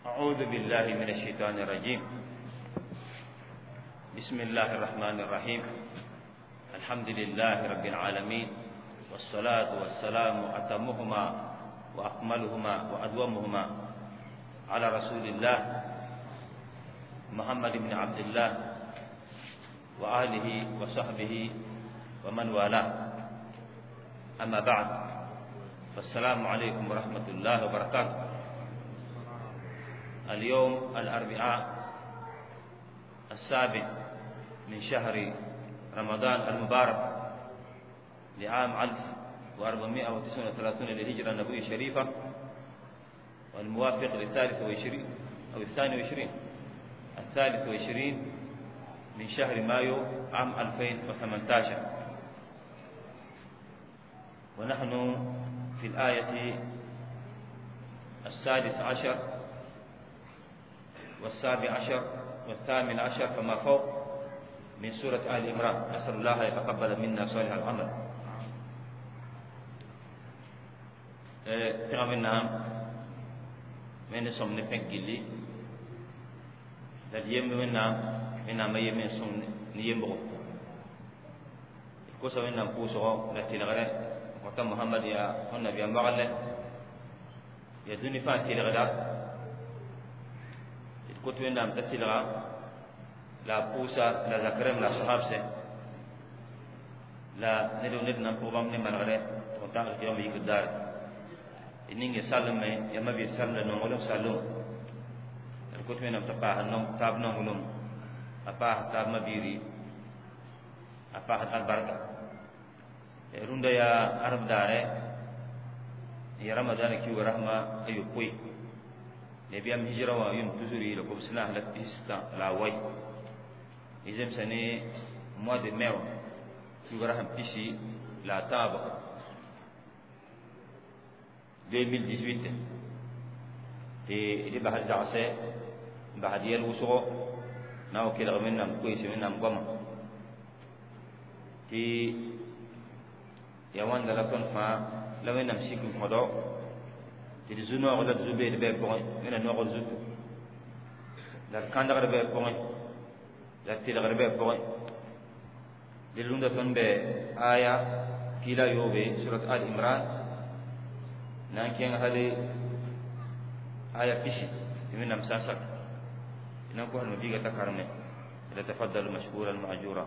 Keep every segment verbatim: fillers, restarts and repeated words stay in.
أعوذ بالله من الشيطان الرجيم. بسم الله الرحمن الرحيم. الحمد لله رب العالمين، والصلاة والسلام أتمهما وأكملهما وأدومهما على رسول الله محمد بن عبد الله وآله وصحبه ومن والاه. أما بعد، فالسلام عليكم ورحمة الله وبركاته. اليوم الأربعاء السابع من شهر رمضان المبارك لعام ألف وأربعمائة وتسعة وثلاثين للهجرة النبوية الشريفة، والموافق للثالث وعشرين أو الثاني وعشرين الثالث وعشرين من شهر مايو عام ألفين وثمانية عشر. ونحن في الآية السادس عشر والسابع عشر والثامن عشر فما فوق من سورة آل عمران. نسأل الله يتقبل منا صالح العمل. تغمنا من سوم نفنجلي دليم منا منا ما يمين سوم نيمبو كوسا منا كوسا لا تلغرا وقت محمد يا النبي مغلى يا دني فاتي لغدا كنت من نام تسيلغا لا بوسا لا ذكرم لا صحاب سه لا ندو ندنا بوبام نمان غره وتاغ يوم يقدر إني يسلم يا ما بيسلم نقولهم سلم. كنت من نام تباه نام تاب نقولهم أباه تاب ما بيري أباه البركة. روندا يا عرب داره يا رمضان كيو رحمة أيو كوي نبي أم هجرة ويوم تزوري لكم سنة لبيستا لا وي إذا سنة مواد ميو يقرأ هم بيسي لا تابع deux mille dix-huit et il bahar jaase bahar yel wuso naw kila minam ko isi minam goma ti ya wanda la kon fa la minam sikum xodo ti zuno wala zube de be bon ina no zutu la kandar de be bon la tilar be bon de lunda ton be aya kila yobe surat al imran nan ken hali aya pishi min nam sasak ina ko no diga takarne ila tafaddalu mashkuran ma'jura.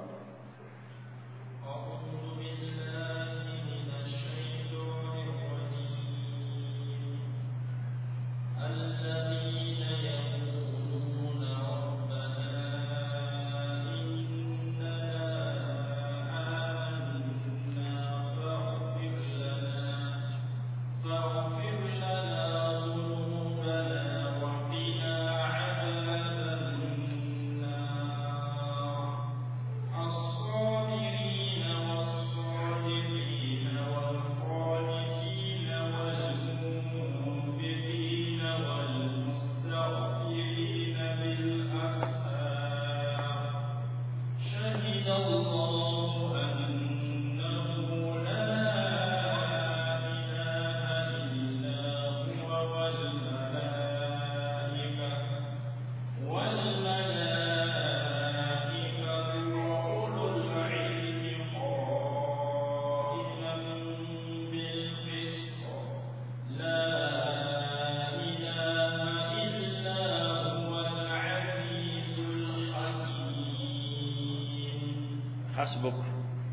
حسبك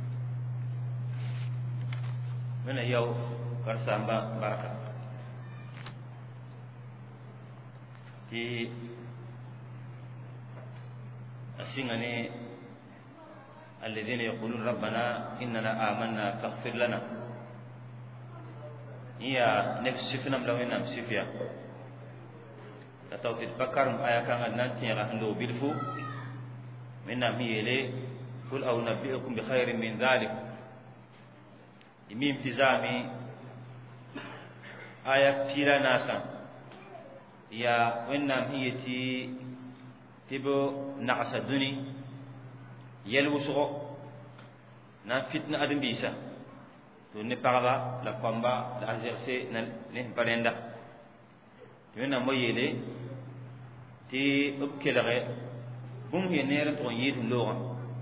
من يو كرسامبا بركة تي أسيغني الذين يقولون ربنا إننا آمنا فاغفر لنا هي نفس سفنا ملوينا مسفيا تتوتي تفكر آية كان نانتي غهندو بالفو منا هي لي قل أو نبئكم بخير من ذلك. يمين تزامي آية كثيرة ناسا يا وإنام هي تي تبو نعس الدني يلوسو نان فتنة أدم بيسا تو نبغى لا كومبا لا أزيرسي نن نبرندا يمين مويلي تي أبكلغ بوم هي نير تو يد لوغا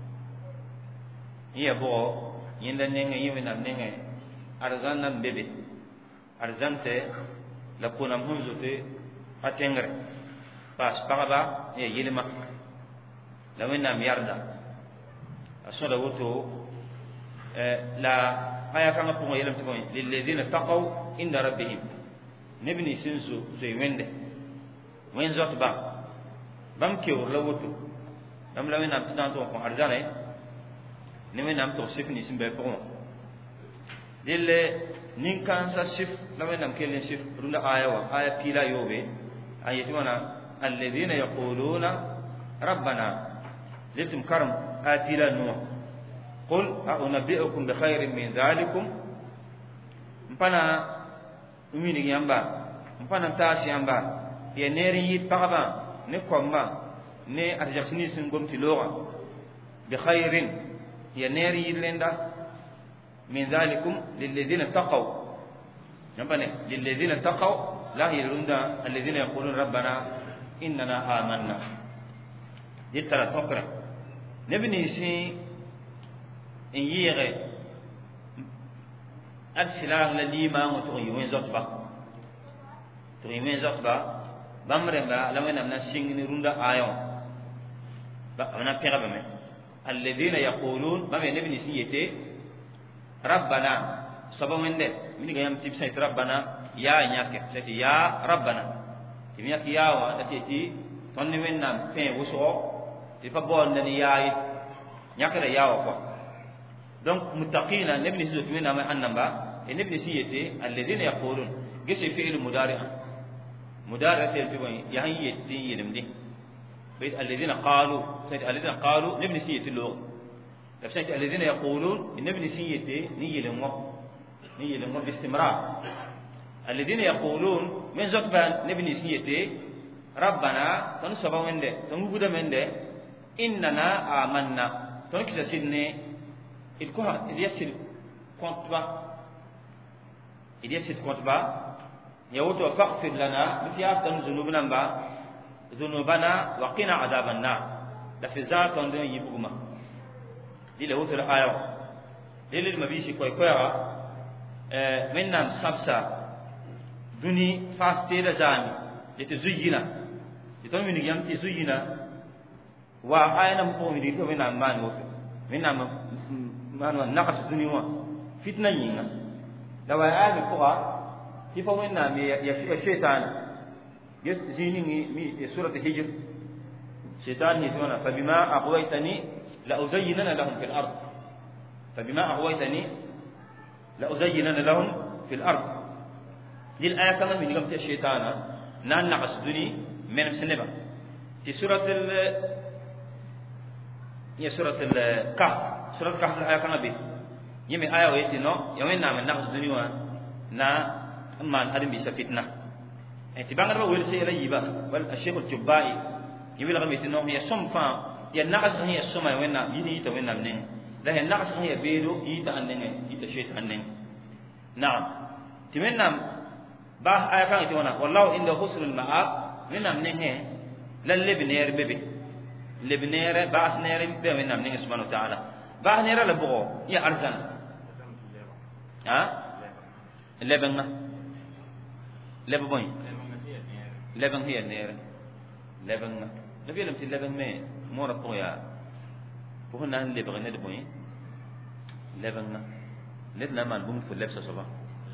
هي بو يندا نينغ يمنا نينغ أرزان نم بيبي أرزان سي لكونا مهمزو تي أتنغر باس بغبا هي يلما لوين نام ياردا أصلا وتو لا aya kanga punga yelam tukoy lil ladina taqaw inda rabbihim nebni sinsu so wende wen zot ba bam kew lawoto bam lawen am tan to ko arjane ne men am to sifni simbe ko dille nin kan sa sif lawen am kelen sif runda aya wa aya pila yobe ayati wana alladhina yaquluna rabbana litum karam atila nuh قل أنبئكم بخير من ذلكم مبانا أميني يامبا مبانا تاسي يامبا يا نيري بغبا نكومبا ني أرجعتني سنقوم تلوغا بخير يا نيري لندا من ذلكم للذين اتقوا نبني للذين اتقوا لا يروندا الذين يقولون ربنا إننا آمنا دي ترى تقرأ نبني سي إن يغي أرسلاه لليما وتغي وين زطبا تغي وين زطبا بامرنا لما نمنا سينغ نروندا آيون أنا بيغا بمي الذين يقولون بمي نبني سيئتي ربنا صبا من ده من يغيام تبسيت ربنا يا نياك سيتي يا ربنا تمياك يا واتيتي توني من نام فين وسو تفبول نني ياي نياك يا وكو donc muttaqina nebni sulu tumina ma annamba e nebni siyete alladhina yaqulun gese fi'l mudari' mudari' fi'l tibay yahiyyati yelimdi bayt alladhina qalu sayt alladhina qalu nebni siyete lo tafsayt alladhina yaqulun nebni siyete ni yelimwa ni yelimwa bistimrar alladhina yaqulun min zakban nebni siyete rabbana tan sabawende tan guda mende innana amanna tan kisa sidne il ko il yasil compte ba il yasil compte ba ya wuto faghfir lana bi aftan zunubana ba zunubana wa qina adaban nar da fi zatan don yibuma dile wuto ayo dile mabishi koy koyara euh maintenant sabsa duni faste da jami ite zuyina ito min yamti zuyina wa ayna mo mi dito min amman wo min am manwa naqas duniwa fitna yinga da wa ayi ko ti fa wenna mi ya shaytan yes zini mi surat hijr shaytan ni tuna fa bima aqwaytani la uzayyinana lahum fil ard fa bima aqwaytani la uzayyinana lahum fil ard dil aya kama min gamta shaytana nan naqas duni min sinaba fi surat al ya surat al kahf surat kahf aya kana bi yimi aya wayti no yawen na men naqs duniya na man adam bi fitna enti bangar ba wel sey rayiba wal ash-shaykh al-jubbai yimi la gamiti no ya somfa ya naqs hiya soma yawen na yini ta wen na nen da ya naqs hiya bedo yita annene yita shaytan nen na'am timenna ba aya kana tiwana wallahu inda husnul ma'ab minam nen he lalle biner bebe lebnere baasnere be wen na nen subhanahu wa ta'ala ba nera la bo ya arzan ha lebenga lebe boy leben hiya nera lebenga nabi lam ti leben me mora ko ya ko na lebe ne de boy lebenga let na man bum fu lebsa soba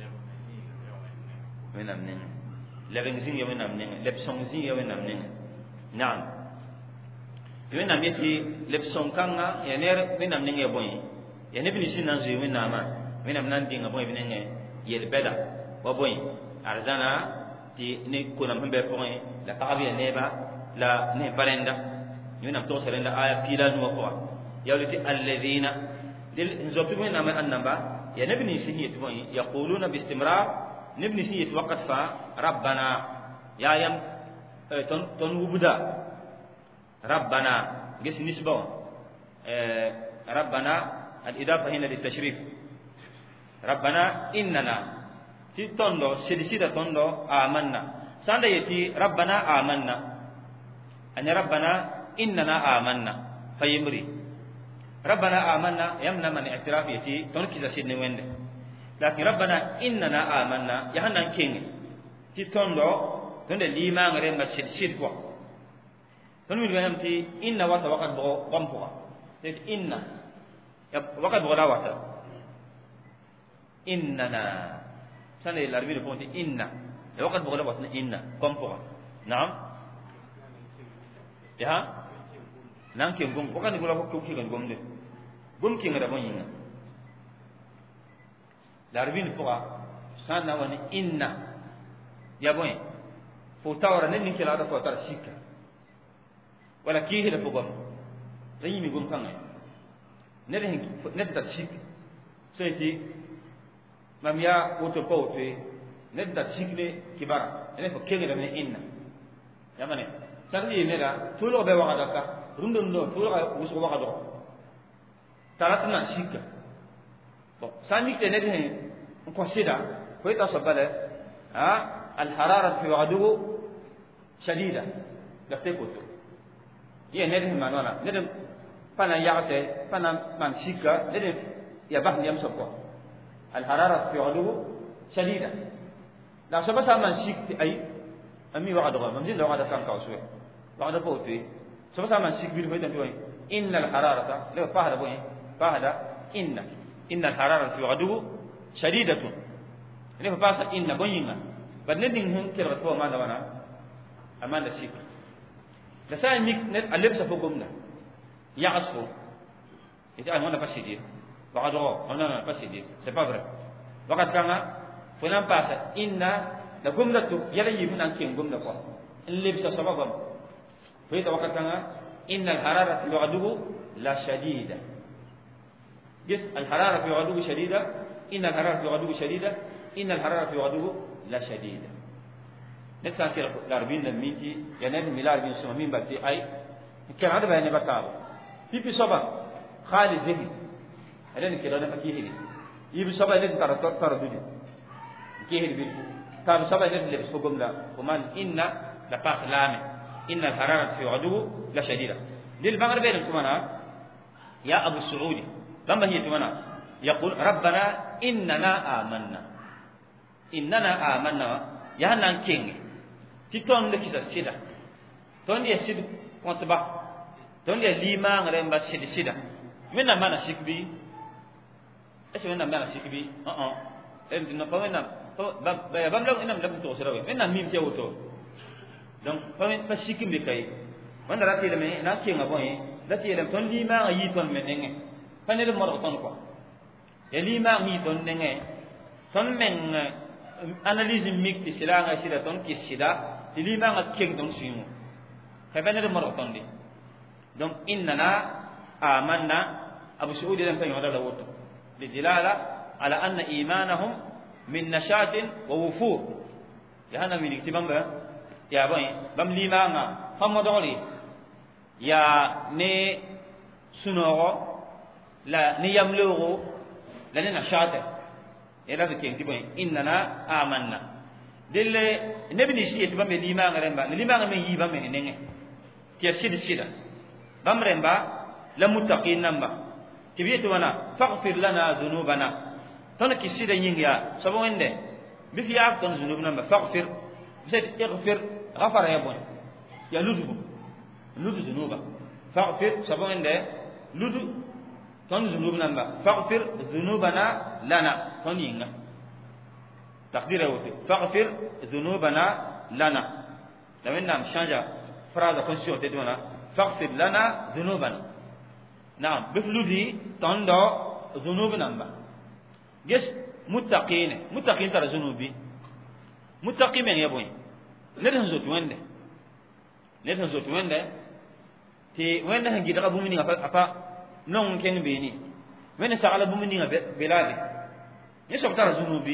menam nen leben zin ya menam nen leb song zin ya menam nen na'am wenam yeti lepson kanga ya ner wenam ninge boy ya ne bini sinan zi wenama wenam nan dinga boy binenge yel beda wa boy arzana ti ne ko nam be boy la tabi neba la ne balenda wenam to serenda aya pila no ko ya lati alladhina dil nzotu wenam annaba ya ne bini sihiyat boy yaquluna bi istimrar ne bini sihiyat waqt fa rabbana ya yam ton ton wubuda ربنا جس نسبة ربنا الإضافة هنا للتشريف ربنا إننا في تندو سدسيدة تندو آمنا سند يتي ربنا آمنا أن ربنا إننا آمنا فيمري ربنا آمنا يمنا من اعتراف يتي تنكز سيدنا وين لكن ربنا إننا آمنا يهنا كين تتندو تند لما غير ما سيد سيد بوا تنمي بينهم تي إن وقت وقت بغو بمبوا تد إن وقت بغو لا وقت إننا سنة الأربعين بونتي إن وقت بغو لا وقت إن بمبوا نعم يا nan ke gom ko kan gula ko ki kan gom de gom ki ngara bon yinga larbin fuqa sanna wani inna ya boy fo tawra nen ni kila da ko tar shika wala ki hila fo gom dayi mi gom kan ay ne de ne tar shika so ti mam ya woto ko te ne tar shikle kibara ne fo kenge da ne inna ya mane sarri ne da tulo be wa da ka rundun do tulo usu waka do taratna shika bon sami te ne de ko sida ko ita sabale ha al harara fi wa'duhu shadida da te ko to ye ne de manona ne de pana yaase pana man shika ne de ya bah yam sokko al harara fi wa'duhu shadida la sabasa man shikti ay ami wa'du man zin wa'da kan kawswe wa'da ko te سبحان الله شكبير فيدا توين إن الحرارة لو فهذا بوين فهذا إن إن الحرارة في غدو شديدة لو فاس إن بوينga بدندين هم كيرا تو ما دوانا أمان الشيك لسا ميك نت ألبس فوقمنا يعصفو إذا أنا هنا بسيدي وقد رو هنا بسيدي c'est pas vrai وقد كنا فلان باس إن لقمنا تو يلا يبون أنكين قمنا قا اللبس سببهم فإذا وقت كان إن الحرارة في غدوه لا شديدة جس الحرارة في غدوه شديدة إن الحرارة في غدوه شديدة إن الحرارة في غدوه لا شديدة نتسان كير لاربين الميتي يعني ميلار بين سمين بتي أي كان هذا بيني بتاعه في في صبا خالد ذهن هذا نكير أنا فكيه لي يبي صبا اللي ترى ترى دودي كيه لي بيل ترى صبا اللي لبس فوقهم لا ومان إن لا باس لامه إن الحرارة في غدوه لشديدة للمغرب بين سمنا يا أبو السعودي لما هي سمنا يقول ربنا إننا آمنا إننا آمنا يا نانكين تكون لك سيدا تون يسيد كنت با تون يليما غير بس سيد سيدا من ما نشيك بي إيش من ما نشيك بي آه آه إنت نقولنا بام بام لو إنهم لم توصلوا من ميم تيوتو donc pa sikim be kay wanda rati le me na ki nga boy rati le ton li ma yi ton me nenge pa ne le mo ton ko ya li ma yi ton nenge ton men analyse mik ti sila nga sila ton ki sida ti li ma nga king ton simu pa ne le mo ton di donc innana amanna abu suudi lam tayo dala woto li dilala ala anna imanahum min nashatin wa wufur ya hana min iktibamba ya boy bam limanga famadoli ya ne sunoro la ne yamloro la ne nashata ela de kenti boy innana amanna dille nebi ni shi etba me limanga remba limanga me yiba me nenge ke sidi sida bam remba la muttaqin namba tibiyatu wana faghfir lana dhunubana ton ki sida nyinga sabonde bi fi ak ton dhunub namba faghfir بسيط اغفر غفر يا بني يا لدو لدو ذنوبا فاغفر سبعين ده لدو تون ذنوبنا نبا فاغفر ذنوبنا لنا تون ينغا تقدير وتي فاغفر ذنوبنا لنا لمن نام شانجا فراز كونسيون تدونا فاغفر لنا ذنوبنا نعم بفلودي تون دو ذنوبنا نبا جس متقين متقين ترى ذنوبي متقي من يبوي ندهن زوت وينده ندهن زوت وينده تي وينده هنجي دغا بومني غفا افا نون كين بيني وين سالا بومني غبه بلادي يسوب ترى ذنوبي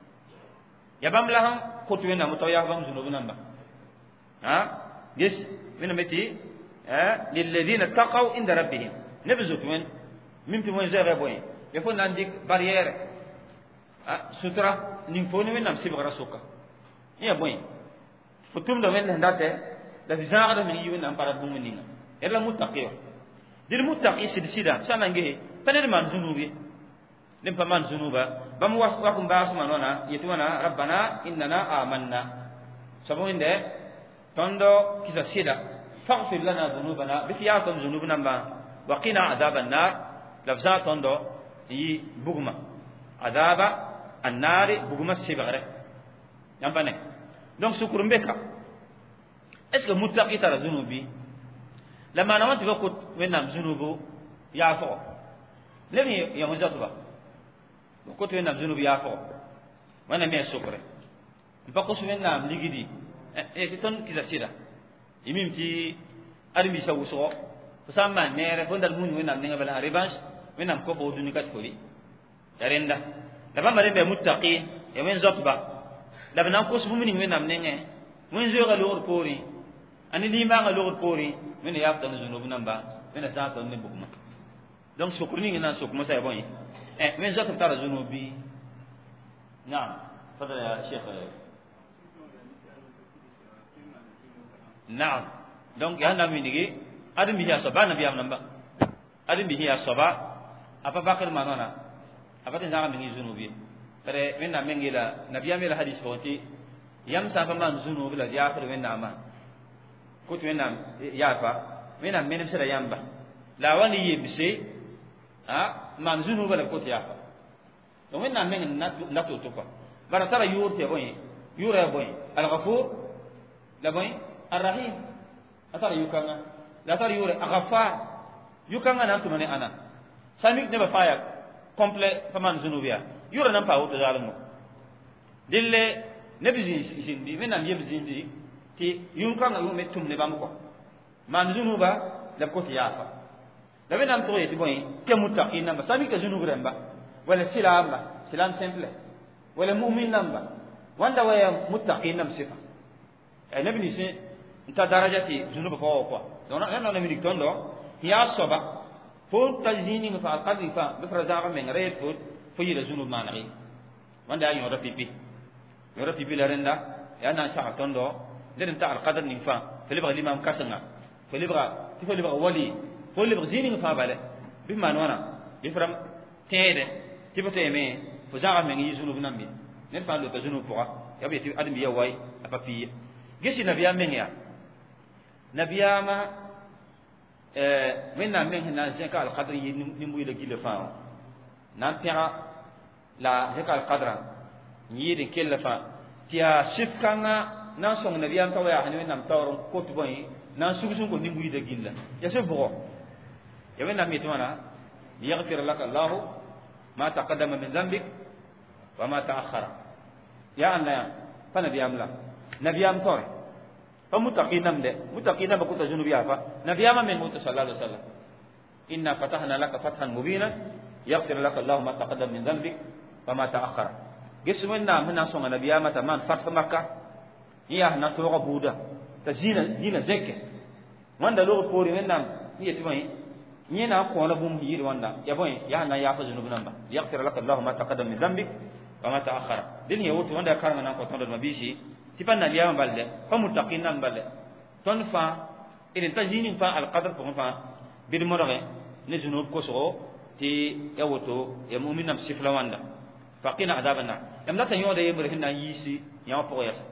يا بام لهم كوت وينده متويا بام ذنوب نمبا ها يس وين متي ها للذين اتقوا عند ربهم نبزوت وين ميمتي وين زي غبوي يفون عندك بارير ها سترة نيمفوني وين نمسي بغرا سوكا يا بوي فتوم ده وين هنداته la bizaagda min yiwen nan para bum ninga ela muttaqi dil muttaqi sid sida sanange panel man zunubi lim pa man zunuba bam was wa kum baas manona yetuna rabbana innana amanna sabo inde tondo kisa sida faghfir lana dhunubana bi fiyakum dhunubana ba wa qina adhaban nar lafza tondo yi buguma adaba annari buguma sibare yambane donc sukuru mbeka est ce que muttaqi tara dhunubi lama na wanti ko wenam dhunubu ya fo lemi ya muzatba ko to wenam dhunubi ya fo wana me sukure mpa ko wenam ligidi e ton kisa sida imim ti armi sa wuso sama nere fondal mun wenam ninga bala revanche wenam ko bo duni kat fori yarenda da ba mare be muttaqi e wen zotba da bana ko su mun wenam nenge mun zo ga lor pori ani lima ga lor pori men ya tan zunubu namba men sa tan ne bukuma donc sukuni ngina sukuma sa bon eh men zotba tara zunubi naam fadal ya sheikh naam donc ya na minigi adam bi ya soba nabi am namba adam bi ya soba apa bakar manona apa tin zama mingi zunubi pare men na mengila nabi am la hadis foti yam sa fa man zunubi la ya fa men na ma kutu men na ya fa men na men sira yamba la wani yebse ha man zunubi la kutu ya fa donc men na men na na to to ko bara tara yurte boy yura boy al ghafur la boy الرحيم أثر يوكانا لا أثر يوري أغفار يوكانا نانتو مني أنا ساميك نبا فايا كومبلي فمان زنوبيا يوري نمبا هو تزالمو دلي نبي زندي من نام يب زندي تي يوكانا يومي توم نبامكو مان زنوبا لبكوتي يافا لبي نام توي تبوي كمتقين نمبا ساميك زنوب رمبا ولا سلام سلام سمبل ولا مؤمن نمبا واندا ويا متقين نم صفة النبي نسي nta darajati zunuba ko ko dona nana na minik tondo ya soba fo tajini fa alqadi fa bi frazaga men reet fo fo yida zunub manari wanda ayo da pipi yo da pipi la renda ya na sa tondo den ta alqadar ni fa fo libra limam kasanga fo libra fo libra wali fo libra zini fa bale bi manwana bi fram tede tibote me fo zaga men yi zunub nambi nen fa lo ta zunub ko ya bi ti adam ya way apapi gesi nabiya men ya nabiyama eh menna men na zeka al qadr yi ni muy le gile fa nan pera la zeka al qadra yi de kella fa tia shifkanga nan song nabiyam tawaya hanin nam tawron ko to boy nan sugusun ko ni muy de gilla ya se bo ya menna mi tona yaghfir lak allah ma taqaddama min dhanbik wa ma ta'akhkhara ya anna fa nabiyam la nabiyam tawre فمتقينا ده متقينا بكوت جنوب يافا نبيما من موت صلى الله عليه وسلم إنا فتحنا لك فتحا مبينا يغفر لك الله ما تقدم من ذنبك وما تأخر جسمنا هنا سوى نبيما تمان فتح مكة هي هنا توغا بودا تزينا زينا زكة واندا لوغ بوري هنا هي تبين نينا قولا بوم هير واندا يبين يا هنا يافا جنوب نمبا يغفر لك الله ما تقدم من ذنبك وما تأخر دين يوت واندا كارنا نكو توندو مبيشي tipan na liya balle fa muttaqin nan balle ton fa ilin tajini fa al qadr ko fa bir morore ne junub ko so ti yawoto ya mu'minam sifla wanda faqina adabana yam da tan yoda yemre hinna yisi ya ko ya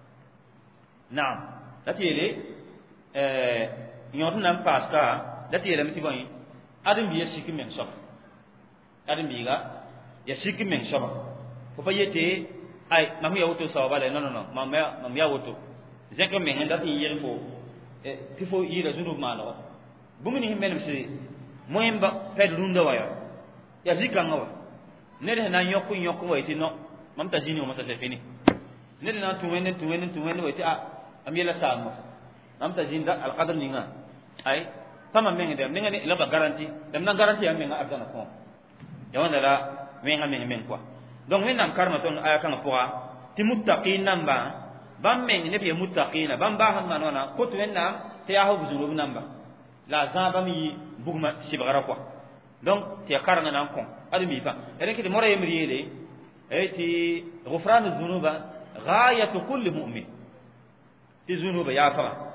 na'am datiyele eh nyoto nan paska datiyele miti boy adam biya sikimen so adam biga ya sikimen so ko fa yete ay mamu ya wuto sawa bale no no no mamu ya mamu ya wuto zeka men handa tin yir fo e tifo yira zunub malo bumuni himben msi moyemba fed runda waya ya zika ngawa nere na nyokku nyokku wayti no mam ta jini o masa fini nere na tuwene tuwene tuwene wayti a amiyela salmo mam ta jinda al qadr ninga ay tama men dem ninga ni laba garanti dem na garanti am men agana ko ya wanda la men ha men men quoi donc men nam karma ton aya kan poa ti muttaqin namba bam men ne bi muttaqina bam ba han manona ko to men nam te ya hobu zunub namba la za bam yi bugma sibara quoi donc ti karna nan kon admi fa ere ki mora yemriele e ti ghufran az-zunuba ghayatu kulli mu'min ti zunuba ya fa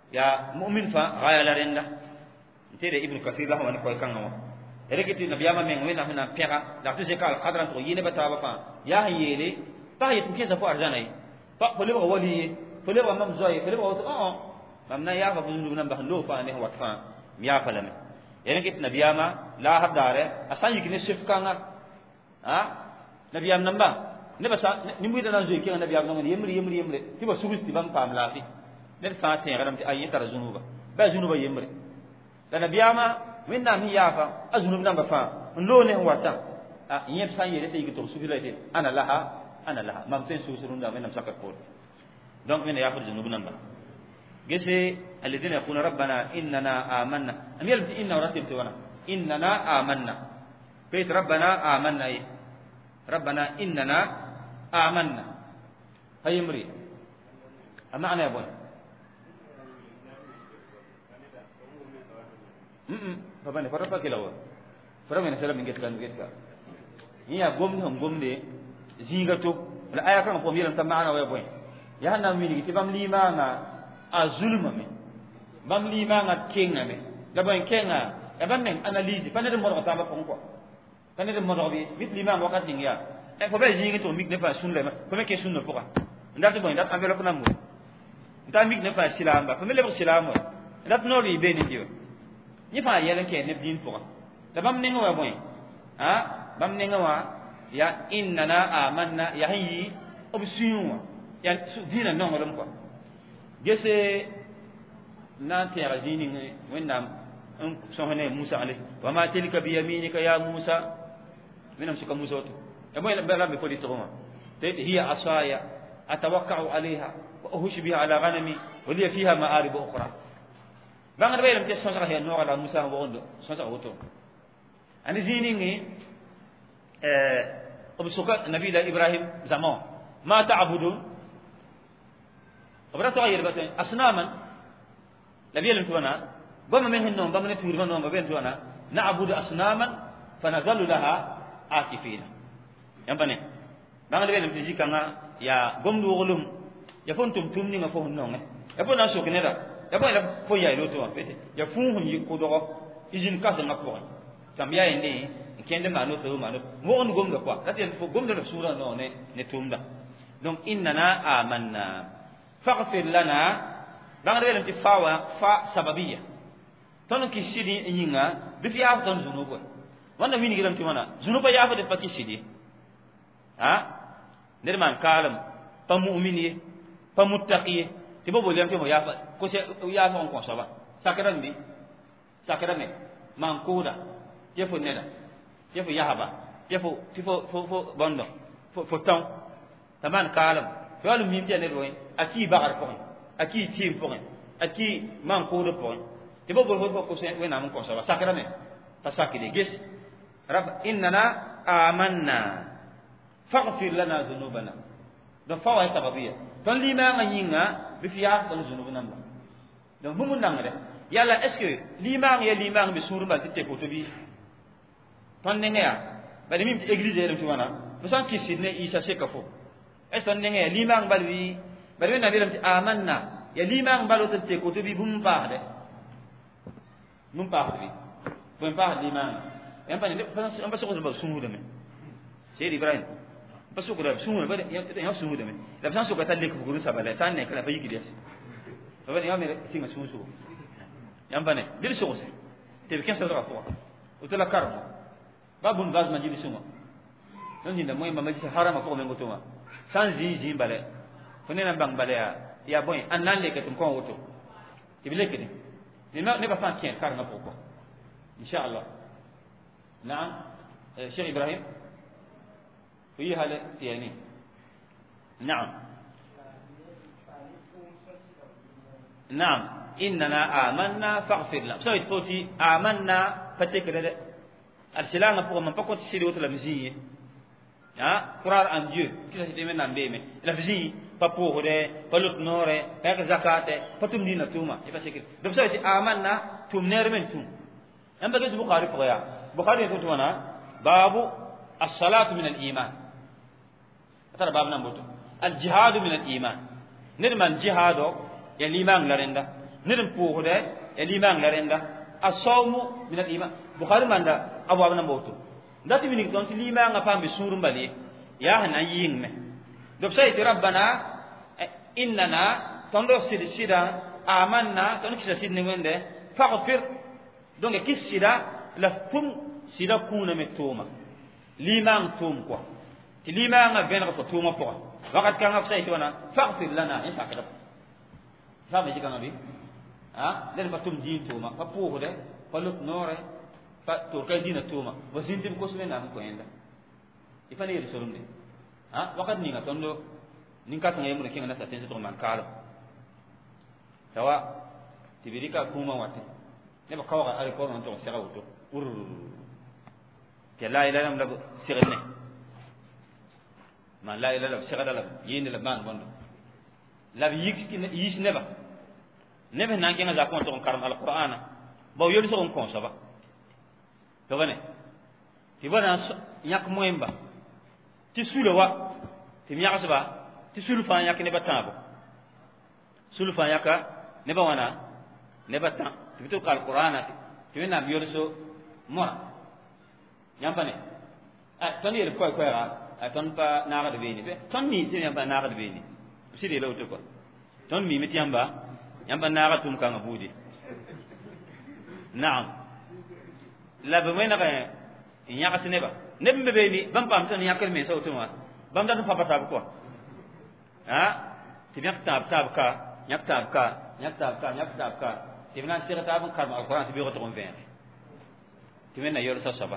ya mu'min fa ghaya la renda tede ibn kathir la wani koy kanga wa rekiti nabiyama men wena huna pega la to je kal qadran to yene bataba fa ya yele ta yet mke sa fo arjana yi fa fole ba wali fole ba mam zoy fole ba oh mam na ya fa bunu nan ba lo fa ne wa fa miya fa lame yene kit nabiyama la habdare asan yikine chef kanga ha nabiyam namba ne ba sa ni mu dana zoy ke nabiyam nanga yemri yemri yemri ti ba subusti bam pam la fi ne fa te garam ti ayi tara zunuba ba zunuba yemri da nabiyama minna mi yafa azunub namba fa ndo ne wata a yeb san yele te yigito subilate ana laha ana laha mam ten susurun da menam sakat ko donc men yafa zunub namba gese alladhina yaquluna rabbana innana amanna am yalti inna ratib wana innana amanna bayt rabbana amanna rabbana innana amanna hayimri ama ana yabon mm baba ne fara pakela wa fara men sala min getkan getka ni ya gom no gom de zinga to la aya kan ko mi lam tamana wa boy ya na mi ni tibam lima nga azulma me bam lima nga kenga me da boy kenga e bam men analyse pa ne de mo ko tamba ko ko pa ne de mo bi mit lima nga wakati ngia e ko be zinga to mi ne fa sunle ma ko me ke sunno poka ndati boy ndat ambe lo ko namu nda mi ne fa silamba ko me le ko silamba ndat no ri be ni diwa ni fa yelen ke ne din poka da bam ne nga wa boy ha bam ne nga wa ya innana amanna ya hi obsuwa ya dina non ngolom ko gese na te rajini ne wendam en sohne Musa alayhi wa ma tilka bi yaminika ya Musa minam suka Musa to e moy bela be fodi to ma te hiya asaya atawakkau alaiha wa uhush biha ala ghanami wa li fiha ma'arib ukhra bangar be lam te so sa he no ala Musa wo ondo so sa woto ani zini ngi eh obsuka nabi la Ibrahim zaman ma ta'budun abra to yirbaten asnaman nabi lam tuwana bama men hinno bama ne turban no baben tuwana na'budu asnaman fanadhallu laha akifina yambane banga de lam tijikanga ya gomdu wolum ya fontum tumni nga fo honno nge ya fo na so keneda ya fo la fo ya lo to wa pete ya fu hun yi ko do izin kasa ngapwa tamya ende kende manu to manu mo on gomda kwa kati fo gomda sura no ne ne tumda donc innana amanna faghfir lana banga de lam tifawa fa sababiyya ton ki sidi yinga bi fi af ton zunubo wanda mini gilam timana zunuba ya fa de pati sidi ha nirman kalam pa mu'mini pa muttaqi tibo bolem timo ya fa ko se ya fa on ko saba sakaran bi sakaran ne man kuda yefo neda yefo yahaba yefo tifo fo fo bondo fo fo ton taman kalam walu mim tiane roy aki bagar ko aki tim ko aki man kuda ko tibo bol ko ko se wena mon ko saba sakaran ne pa sakide gis rab innana amanna faghfir lana dhunubana donc fawa sababiyya ton lima nga yinga bi fiya ton dhunubana ba donc bumu ndangre yalla est ce que lima nga lima nga bi suru ba tete ko to bi ton ne nga ba de mi église yele ci wana bu san ki sidne isa se ka fo est ce ne nga lima nga balwi ba de na bi lam ci amanna ya lima nga balo tete ko to bi bum pa de bum pa bi bum pa lima en pa ne on ba so ko ba sunu de me Seydi Ibrahim basu ko da sunna ba ya sunna da me da san so ka talle ko guru sabala san ne kala fa yiki des ba ba ya me singa sunna so yam bane dir so se te bikin sa rafa o to la karma babun gaz ma jibi sunna non dinda moy mama ci harama ko men gotoma san zi zi bale fone na bang bale ya ya boy annan le ketum ko woto ti bile kede ni ma ne ba fa kien karma ko ko inshallah na'am Sheikh Ibrahim في هذا يعني نعم نعم إننا آمنا فاغفر لنا سويت فوتي آمنا فتكر السلام pour man pas considérer autre la musique hein croire en Dieu qui ça c'était maintenant bébé la musique pas pour de pas l'autre nore pas que zakate pas tum dina tuma il pas c'est que donc ça c'est amanna tum nermen tum am ba ges bukhari pour ya bukhari to wana babu as-salatu min al-iman tara babna mboto al jihad min al iman nirman jihado ya liman larenda ندم بوهده الإيمان لرندا الصوم من الإيمان بخاري ماندا أبوابنا موتو داتي منك دون الإيمان أفهم بسورة بالي يا هنا يينمه دبسة ربنا إننا تندو سيد سيدا آمنا تندو كيس سيد نوينده فاغفر دونك كيس سيدا لفتم سيدا كونا متوما الإيمان توم كوا الإيمان بينك فتوما كوا وقت كان أفسايت وانا فاغفر لنا إن سكرت فاهم يجي كنا بي ها لين فتوم دين توما فبوه ده فلوت نوره فتوركي دين توما وزين تيم كوسمين نام كويندا يفني يرسلون ده ها وقت نيجا تندو نينكا سنجا يمر كينغ ناس أتنسى توما كارو توا تبيريكا كوما واتي نبى كوا على كوا نتوما سيرا وتو ور كلا إلى لم لب سيرني ما لا إلى لب سيرا لب ين لب مان بندو لب يك يش نبى نبى نانجي نزاك وان تون كارم على القرآن باو يلي سون كون سبا تبني تبنا ياك مويمبا تسولو وا تمياك سبا تسولو فان ياك نبى تابو سولو فان ياك نبى وانا نبى تام تبتو كار القرآن تبنا بيولي سو مورا يامبني ا توني يل كوي كوي را ا تون با ناغا دبيني بي تون مي تي يامبا ناغا دبيني سيدي لو تو كو تون مي متي يامبا يامبا ناغا توم كان بودي نعم لا بمينا كان ياغا سنيبا نيب بيني بام بام تون ياكل مي سو توما بام دان فابا تاب كو ها تي نياك تاب تاب كا نياك تاب كا نياك تاب كا نياك تاب كا تي بنا سيرا تاب كارم القران تي بيغو تون فين تي منا يور سا سبا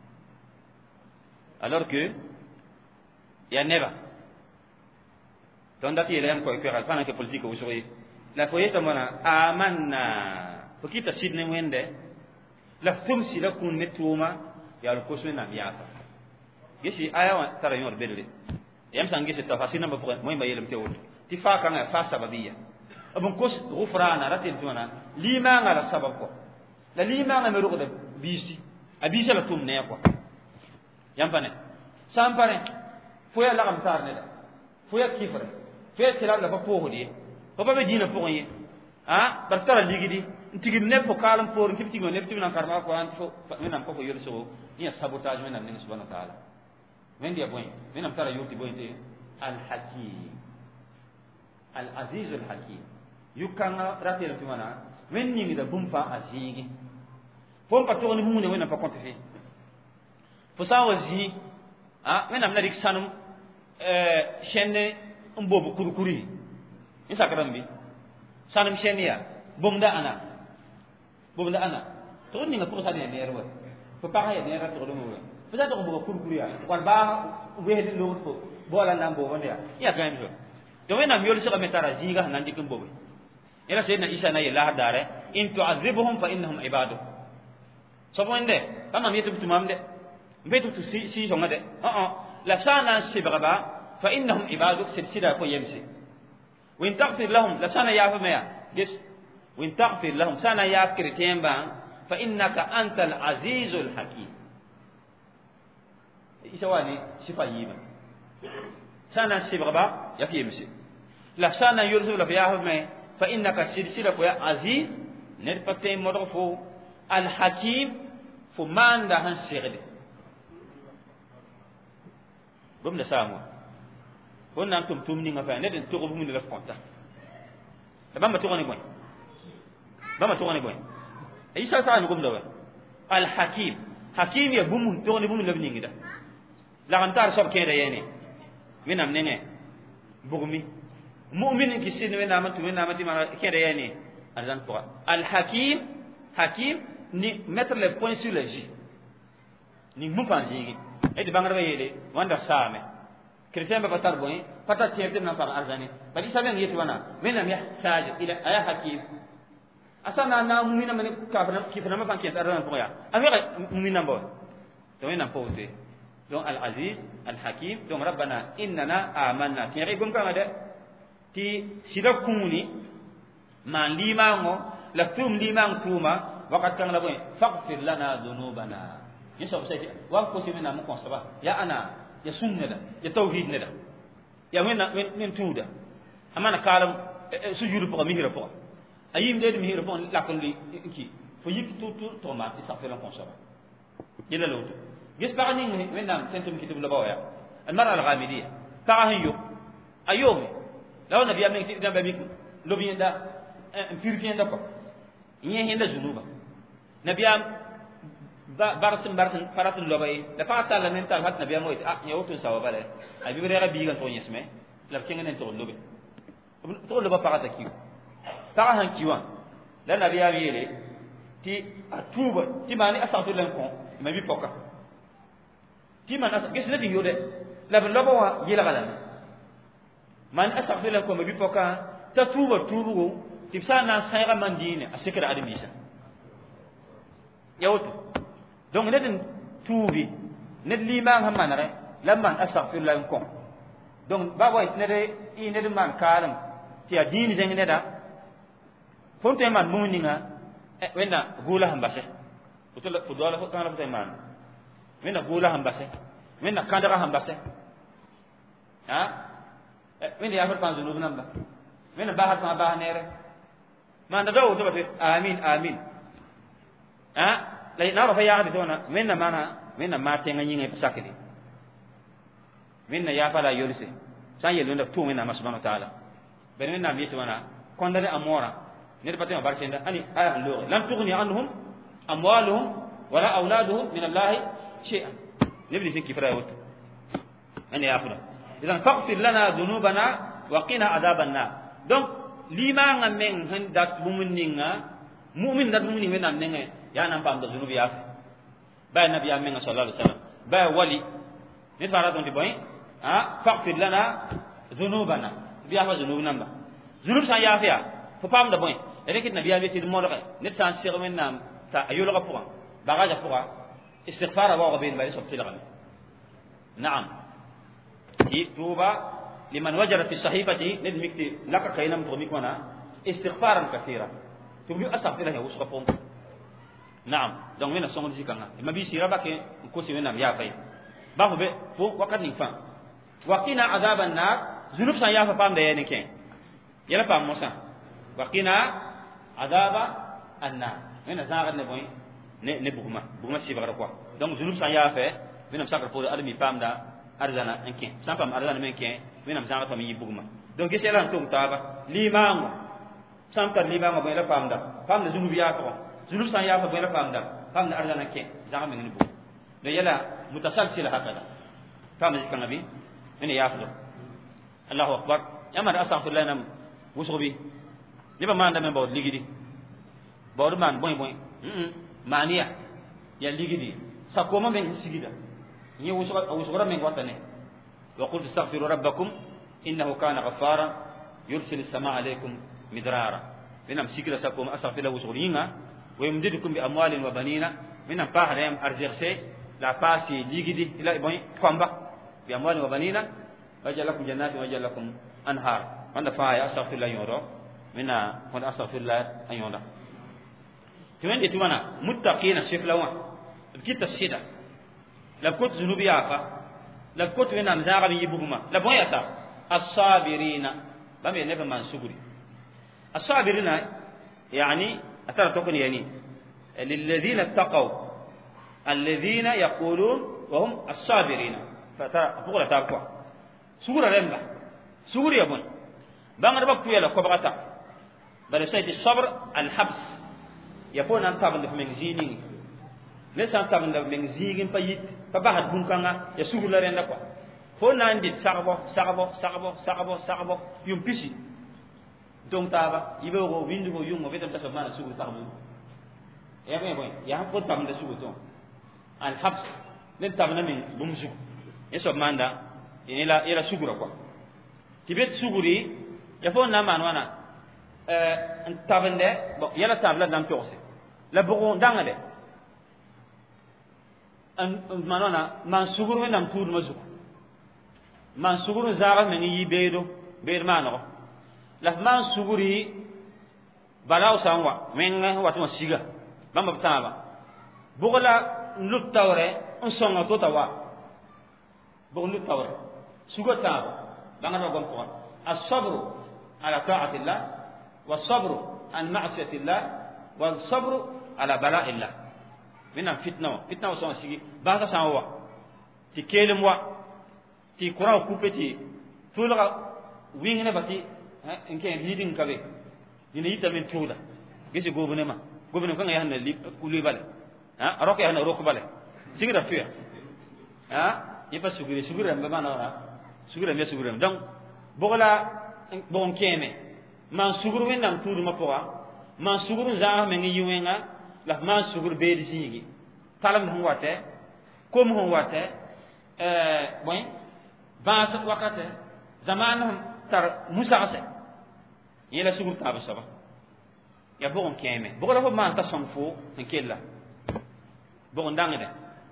alors que ya neba donc dati ele ko ko alfana ke politique usuri la ko yeta mona amanna ko kita sidne wende la tumsi la kun netuma ya ko sunna biata yesi aya wa tara yor bedle yam sangi se tafasina ba point moy bayelem te wol ti fa kan fa sababiyya abun kos ghufrana ratin tuna lima ngala sabab ko la lima ngala merugo de bisi abisa la tum ne ko yampane sampane foya la kam tarne da foya kifre foya tilam la papo hodi ko ba be dina po yi ha bartara ligidi ntigi ne po kalam por kipti ngo ne pti na karma ko an fo menam ko yoro so ni sabotage menam ni subhanahu wa ta'ala men dia boy menam tara yoti boy te al hakim al aziz al hakim yukanga ratel tumana men ni da bumfa azigi fo pa to ni mu ne wena pa konti fi fosa wazi ah menam na dik sanum euh chaîne mbobu kurukuri ni sakaram bi sanum chaîne ya bomda ana bomda ana to ni nga ko sa ne ne rewa fo pa ha ne ra to do mo fo sa to mbobu kurukuri ya war ba we de lo fo bola na mbobu ne ya ya ga mi to menam yol so metara jiga nan dik mbobu ila sayyidina isa na yela dare in tu'adhibuhum fa innahum ibadu so bonde kama mi tutu mamde بيتو تسي سي سونغا دي اه اه لا سانا سيبغبا فانهم عبادك سلسله كو يمسي وان تغفر لهم لا سانا يافميا جس وان تغفر لهم سانا يافكر تيمبا فانك انت العزيز الحكيم يسواني صفه يما سانا سيبغبا يفي يمسي لا سانا يرزق لا يافمي فانك سلسله كو عزيز نربتي مدرفو الحكيم فمان ده هنسيغدي bum da samu wannan tum tum ni ngafa ne den to ko bum ni la konta da bamba to ko ni boy bamba to ko ni boy ay sa sa ni gum da wa al hakim hakim ya bum to ko ni bum la ni ngida la kan tar sob kede yene minam nene bugumi mu'min ki sin we na matu we na mati ma kede yene arzan ko al hakim hakim ni mettre les points sur les i ni mu pan jigi e di bangar bayele wanda same chrétien ba patar boy patar tiete na par arzani bali sabe ngiyeti wana mena ya saje ila aya hakim asana na mu'mina man kafana kifana ma fanki arzan ko ya amira mu'mina bo to ina pote donc al aziz al hakim donc rabbana innana amanna tiere gum kama de ti sida kumuni man limango la tum limang tuma wakat kan la boy faghfir lana dhunubana يسوع سيدي وان كوسي منا مكون سبا يا انا يا سنه ده يا توحيد ده يا من من تودا اما انا كلام سجود بقى مهره بقى ayim de mi hirfon la kon li ki fo yik tu tu to ma isafir la konsaba yela lo gis ba ni wendam tentum kitib la bawaya al mar'a al ghamidiyya fa hiyo ayomi law nabi am ngi da babik lo bi da purifier da ko ñe hinda zunuba nabi am barsim barsin faratul lobay da fa ta la men tal hat nabi am moy ah ñewtu sawaba le ay bi re bi gan to ñesme la kenga nen to lobe to loba parata kiw ta han kiwan la nabi am yele ti atuba ti mani astaghfirullah ko ma bi poka ti man as gis na di yode la ben loba wa yela galan man astaghfirullah ko ma bi poka ta tuba tubu ti sana sayra man dine asikra admisa yawtu donc nedin tubi ned liman ha manare lamman astaghfirullah ko donc ba boy nede i ned man kalam ti adini jeng neda fonte man muninga e wena gula hambase utul fudola ko kana fonte man wena gula hambase wena kandara hambase ha wena ya fa panzu no namba wena ba hat ma ba nere man da do to bate amin amin ha lay na rafa ya hadi tona wena mana wena ma tenga nyinga fa sakidi wena ya fa la yolise san yelo nda tu wena ma subhanahu wa ta'ala ben wena mi to wana kondale amora ne bate ma barkenda ani aya lo lam tughni anhum amwaluhum wala auladuhum min allah shay'an nibli fi kifra yawt ani ya funa idan faghfir lana dhunubana wa qina adhaban nar donc lima ngamen handat mu'mininga mu'min dat mu'min wena nenge ya nan pam da zunubi ya ba nabi amin sallallahu alaihi wasallam ba wali ni fara don di boy ha faghfir lana dhunubana biya fa zunubna ba zunub sa ya fa fo pam da boy rek nabi ya ti mo lo ne san sir men nam ta ayul ga pour bagaja pour istighfar wa rabbil ba yusuf tilgam na'am hi tuba liman wajara fi sahifati nid mikti laka kainam to mikwana istighfaran kathira tubi astaghfirullah ya usqa pom na'am donc wena songo dikanga ma bi sira bake ko si wena ya fay ba ko be fo wakat ni fa waqina adaban nar zunub san ya fa pam da yene ken yela pam mosa waqina adaba annar wena zaga ne boy ne ne buguma buguma si bagara quoi donc zunub san ya fa wena sakar po adami pam da arzana enken san pam arzana men ken wena zaga pam yi buguma donc gesela to taba limango san par limango boy la pam da pam da zunub ya ko zunub san ya fa bela famda famda arzana ke zaga men bu do yala mutasalsil hakada famda kan nabi ene ya fa Allahu akbar yamar astaghfirullah nam wusubi liba manda men bawd ligidi bawd man boy boy mm maniya ya ligidi sakoma men sigida ni wusuba wusura men watane wa qul astaghfiru rabbakum innahu kana ghaffara yursilu as-samaa alaykum midrara binam sigida sakoma astaghfirullah wusuringa ويمددكم بأموال وبنين من أمبار يم أرزقسي لا باسي ليجدي إلى بوين كمبا بأموال وبنين وجعل لكم جنات وجعل لكم أنهار من فايا أستغفر الله يورو من من أستغفر الله أن يورو كمان دي تمانا متقين الشيخ لوان بكيت السيدة لو كنت ذنوبي عفا لو كنت من أمزاغ بيبوهما لا بوين أسا الصابرين بام ينفع من سبري الصابرين يعني أترى تكون يعني للذين اتقوا الذين يقولون وهم الصابرين فترى فقول تابوا سورة رمبا سورة يبون بانغ ربك يلا كبرتا بل سيد الصبر الحبس يكون أن تابن من زينين ليس أن تابن من زينين فيت فبعد بنكانا يسور لرنا كوا فونا عندي سعبو سعبو سعبو سعبو سعبو يوم بيسي donc taba ibe go windu go yungo betam ta mana sugu tabu ya be boy ya ko tam da sugu to al habs len tam na min bumsu eso manda ila ila sugura kwa tibet suguri ya fo na man wana euh tabende bon yala tabla dam toxi la bugo dangale an manona man suguru nam tur mazuku man suguru zara men yi bedo beer mano lafman suguri balaw sanwa menga watu siga bamba taba bugula lut tawre on songa to tawa bugul lut tawre suga taba banga no gom ko as-sabru ala ta'atillah was-sabru عن معصية الله والصبر على بلاء الله من فتنة فتنة وصون سيجي باسا سانوا تي كيلم وا تي كراو كوبتي تولغا وينغنا باتي ان كان ليدين كابي ni yita min tuula gisi gouvernement gouvernement kan yahna li kuli bale ha rok yahna rok bale sigira fiya ha yipa sugure sugure mbe manora sugure me sugure donc bogola bon keme man suguru wendam tuuru ma poa man suguru za me ngi yuwenga la man suguru be di sigi talam hon wate kom hon wate euh boy ba sa wakate zaman tar musase yela suguru tabu saba ya bogon keme bogola ko man ta sonfo en kella bogon dangede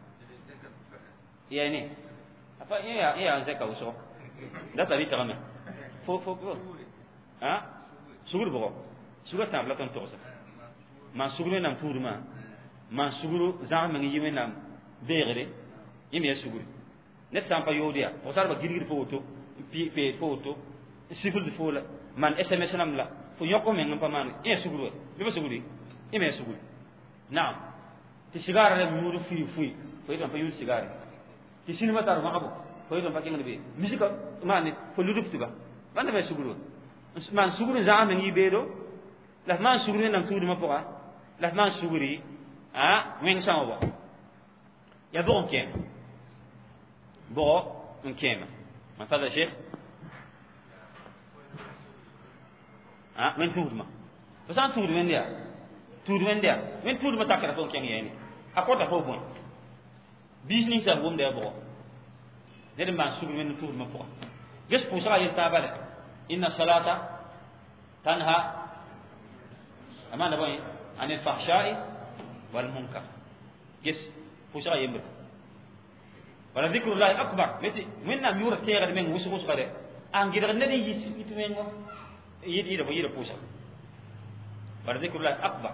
yani apa ya ya zeka uso da tabi tarame fo fo fo ha suguru bogo suguru tab la ton tosa man suguru nam turuma man suguru zama ngi yime nam beere yime suguru net sampa yodia o sarba girgir foto pi pe foto siful de fola man sms nam la fo yoko men ngam man e suguru be suguru yime suguru naam ti sigara le muru fi fi fo idon pa yul sigara ti sinima tar ma abu fo idon pa kengi be musique man fo ludup tiba man be suguru man suguru zama ngi bedo la man suguru nam tudu ma poka la man suguri a wen sama bo ya bon kem bo un kem man fada sheikh a men tudu ma fasan tudu men dia tudu men dia men tudu ma takara bon kem yeni akota fo bon business a bom dia bo ne man suguru men tudu ma poka ges pour ça il tabale inna salata tanha amana boy عن الفحشاء والمنكر يس فشا يمر ولا ذكر الله اكبر متي من نام يور تيغد من وسو وسو كده ان غير ندي يس نيتو من يدي يدو يدو فشا ولا ذكر الله اكبر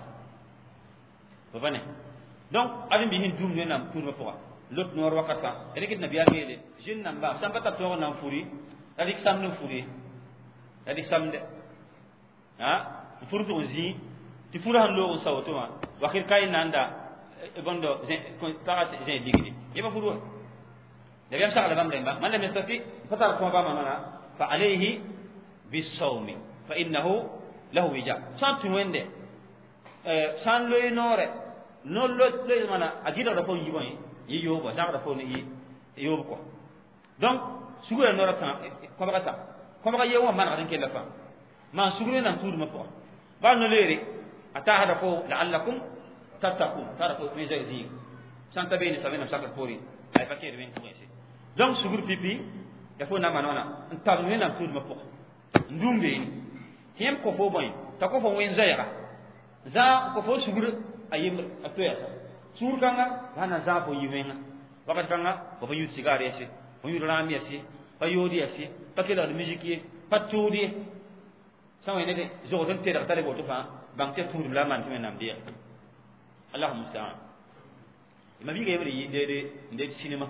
فبنه donc adin bi hin dum ne nam tour ba lot nor wakata rekit nabiya gele jin nam ba sambata to nam furi adik sam no furi adik samde ha furu to zi ti fura han lo sawoto ma wakil kay nanda bondo ko taga je digidi yeba furu da yam sa ala bam man lam yastati fatar ko ba mana fa alayhi bisawmi fa innahu lahu wija santu wende eh san lo inore no lo lo mana ajira da fo yibo yi yo ba sa da fo ni yo ko donc sugura no rata ko ba ta ko ba yewo man ga den fa man sugura nan tudu ma ko ba no leri atahadafu la'allakum tattaqun tarafu min zayzi santa beni sabena sakar pori ay fakir ben ko ese donc sugur pipi ya fo na manona ntam ni nam tud mapo ndumbe ni tiem ko fo boy ta ko fo wen zayra za ko fo sugur ayim atoya sa sur kanga bana za fo yimenga wakat kanga ko fo yut sigare ese fo yut rami ese fa yodi ese pakela de musique patudi sawa ne de zo den te da tale bo to fa bang te tur la man timen nam dia Allah musta'an ma bi gaybre yi de de de cinéma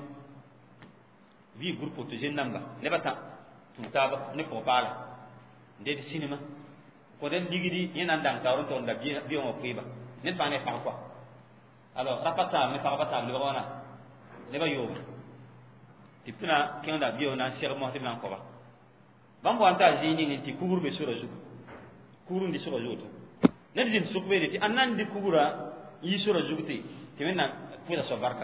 vi groupe to jeune namba ne bata tu taba ne ko pala de cinéma ko den digidi yena ndang tawron to nda bi bi mo priba ne pa ne fa quoi alors rapata ne pa rapata le wana ne ba yo tipuna kenda bi ona cher mo te nan ko ba bambo anta jini ni ti kugurbe sura zu kurun di sura zu nedin sukbe ti annan di kubura yi sura jugti timenna pula so barka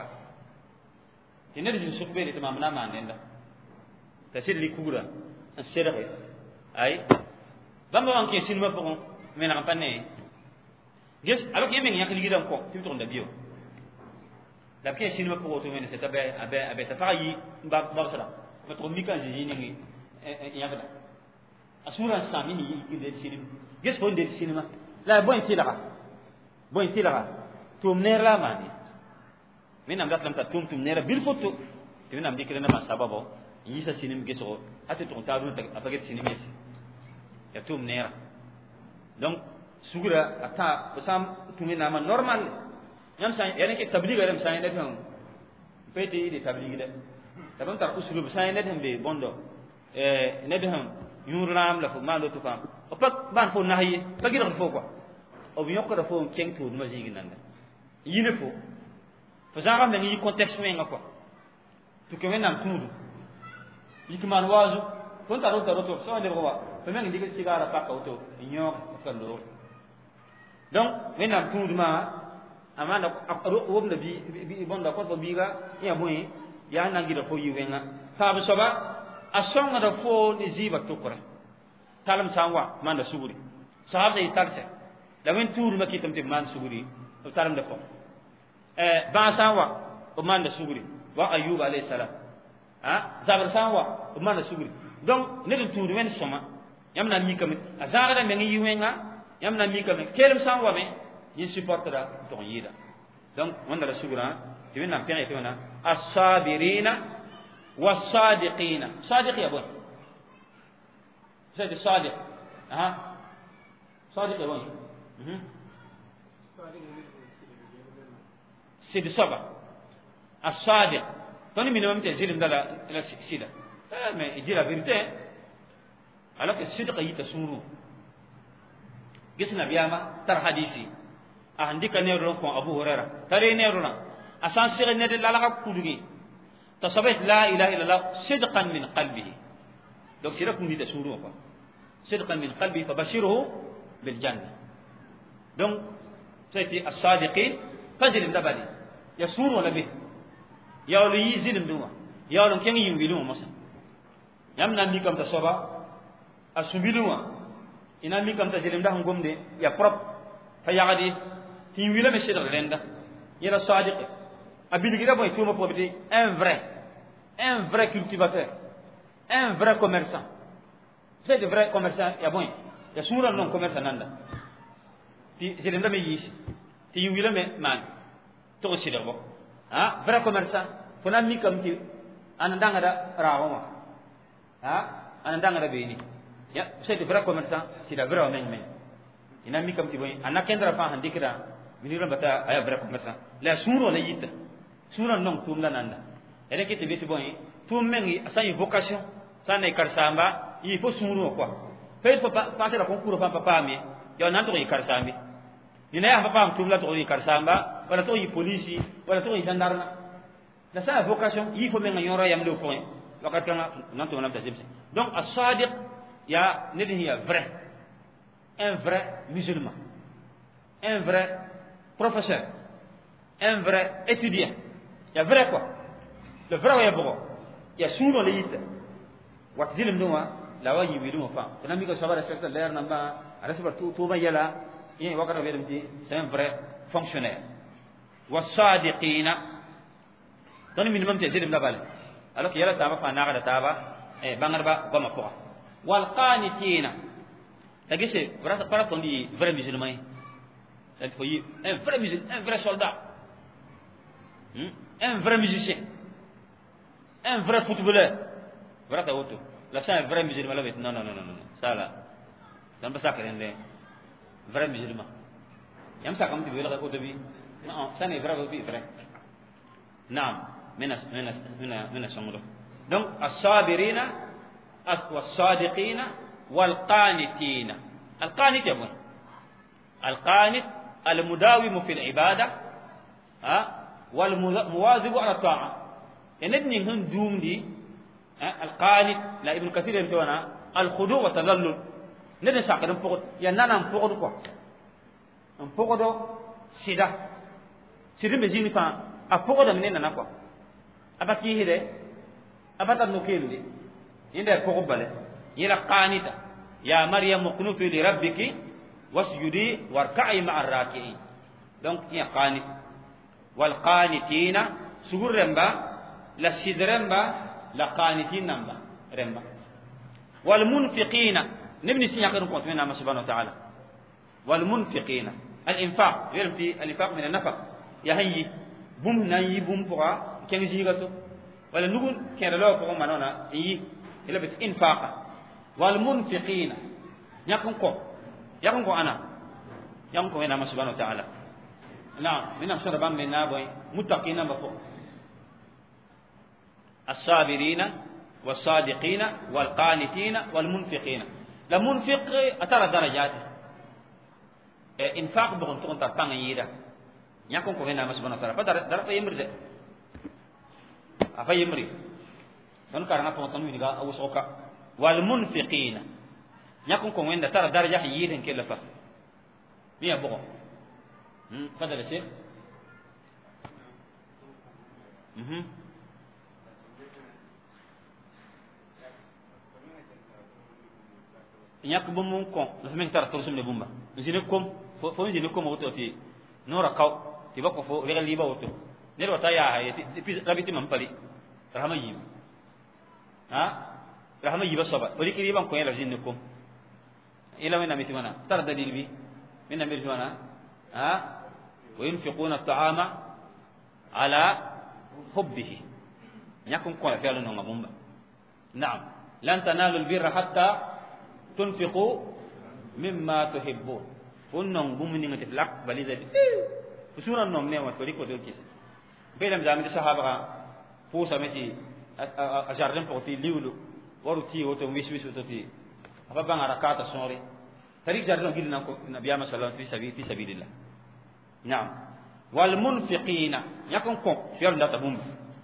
ti nedin sukbe ti mamna manenda tasir li kubura asirabe ay bamba wanke sinma ko mena kampane yes alors que yemen yakli gidam ko ti to nda bio la ke sinma ko to mena setabe abe abe tafayi ba ba sala ma to mi kan ji ni yakda asura samini yi de sinima yes ko de sinima la boy tilaga boy tilaga tum ner la mani min am datlam ta tum tum nera bil foto ti min am dikre na ma sababo yisa sinim geso ate to tabu ta apaget sinim yes ya tum nera donc sugura ata sam tumi na ma normal yam sa yana ke tabligh garam sa yana tan pete di tabligh de tabam tar usulub sa yana tan be bondo eh ne de ham yuram la fo ma do to fam opak ban fo nahiye bagir fo quoi o bi yokra fo keng tu ma zigi nanda yine fo fo zanga men yi contexte men ngako tu ke menam tudu yikman wazu kon taro taro to so de rowa fo men ngi sigara pakka auto nyo kando donc menam tudu ma amana wom da bi bonda ko to biga ya moy ya nangi da fo yiwenga fa ba soba asonga da fo ni ziba tukura talam sangwa manda suguri sahab sai tarse da men tudu ma kitam te man suguri to talam da fo eh ba sangwa o manda suguri wa ayyub alayhi salam ha zabar sangwa o manda suguri donc ne dum tudu men soma yamna mi kam azara da men yiwenga yamna mi kam kelem sangwa me yin supportera to yida donc wanda sugura timin nam pere tona as-sabirina was-sadiqina sadiq ya bon c'est sadiq aha sadiq ya bon mhm c'est de saba as-sadiq toni minimum te zilim dala la sida mais il dit la vérité alors que sidqa yita suru gisna biyama tar hadisi a handika ne ron ko Abu Hurairah tare ne ron asan sire ne de la ka kudugi tasabat la ilaha illallah sidqan min qalbihi donc sira kun di tasuru ko sidqan min qalbihi fabashiruhu bil janna donc c'était as-sadiqin fazil dabali yasuru wala bi yawlu yizilum duma yawlu ken yimbilu masa yamna mi kam tasaba asubiluma ina mi kam tajilim da ngomde ya prop fa yagadi ti wila me shedar lenda yera sadiq abiligira boy tuma probité un vrai un vrai cultivateur un vrai commerçant c'est de vrai commerçant ya boy ya sura non commerçant nanda ti jilim da me yishi ti wila me man to shedar bo ha vrai commerçant fona mi kam ti anandanga da rawo ha anandanga da beni ya c'est de vrai commerçant c'est la vraie men men ina mi kam ti boy anakendra fa handikira minira bata aya vrai commerçant la suro la yita sura non tum la nanda ene kiti beti boy tum mengi asayi vocation sana ikarsamba il faut suro quoi fait faut passer la concours pa papa mi yo nan to ikarsambi ina ya papa tum la to ikarsamba wala to yi police wala to yi gendarme la sa vocation il faut menga yoro yam do point wakati nga nan to nan ta jimsi donc as-sadiq ya nedin ya vrai un vrai musulman un vrai professeur un vrai étudiant il y a vrai quoi le vrai ya bon il y a souvent les yita wat zilim duma la wayi bi duma fa kana mi ko sabara secteur l'air namba ala sabar tout tout ba yala yin wakata be dem c'est un vrai fonctionnaire was-sadiqina don minimum te zilim dabal alors que yala taba fa naga da taba e bangarba goma ko wal qanitina tagise brasa para tondi vrai musulman il faut un vrai musulman un vrai soldat hmm? un vrai musicien un vrai footballeur brasa auto la ça un vrai musulman là non non non non ça là ça ne pas ça que vrai musulman yam ça comme tu veux la auto bi non ça n'est vrai bi vrai naam menas menas menas menas songo donc as-sabirina والصادقين والقانتين القانت يا ابوي القانت المداوم في العباده ها والمواظب على الطاعه انني هن دوم دي القانت لا ابن كثير يمتونا الخضوع والتذلل ندي ساكن فوق يا نانا فوق كو ان فوق دو سيدا سيدي مزيني فا افوق دو منين نانا كو اباكي هيده اباتا نوكيلو دي inda ko bale yira qanita ya maryam qunutu li rabbiki wasjudi warka'i ma'ar raki'in donc ya qanit wal qanitina sugur remba la sidremba la qanitin namba remba wal munfiqina nibni sinya kan ko tuna ma subhanahu wa ta'ala wal munfiqina al infaq yirti al infaq min an nafaq ya hayyi bum nayi bum poa kengi gato wala nugun kera lo ko manona yi ila bit infaqa wal munfiqina yakun ko yakun ko ana yakun ko ina subhanahu wa ta'ala na minam sura bam minna boy muttaqina bako as-sabirina was-sadiqina wal qanitina wal munfiqina la munfiq atara darajat e infaq bo ton ta pang yida nyakon ko wena ma subhanahu wa ta'ala padar dar fa yimri de afa yimri don karanga to ton wi ga awu soka wal munfiqina nyakon ko wenda tara daraja yiden ke lafa miya bo hmm padar se mhm nyak bu mun ko la men tar to sumne bumba jine kom fo fo jine kom woto ti nora kaw ti bako fo rega liba woto ne wata ya ha ti pi rabiti man pali rahama yi ha rahama yi basaba bari kiri ban ko yela jine kom ila wena miti wana tar dalil bi min amir wana ha wa yunfiquna at'ama ala hubbihi nyakum ko fa no ngabumba na'am lan tanalu albirra hatta تنفقوا مما تحبون فنون بومني نتفلق بليزه بسوره نوم نيما فريكو دوكيس بيلم زامي الصحابه فوسا متي اجاردن بوتي ليولو ورتي وتو ويس ويس وتي ابا بان ركعات سوري فريق جاردن غير نكو النبي محمد صلى الله عليه وسلم في سبيل الله نعم والمنفقين يكون كون في الله تبوم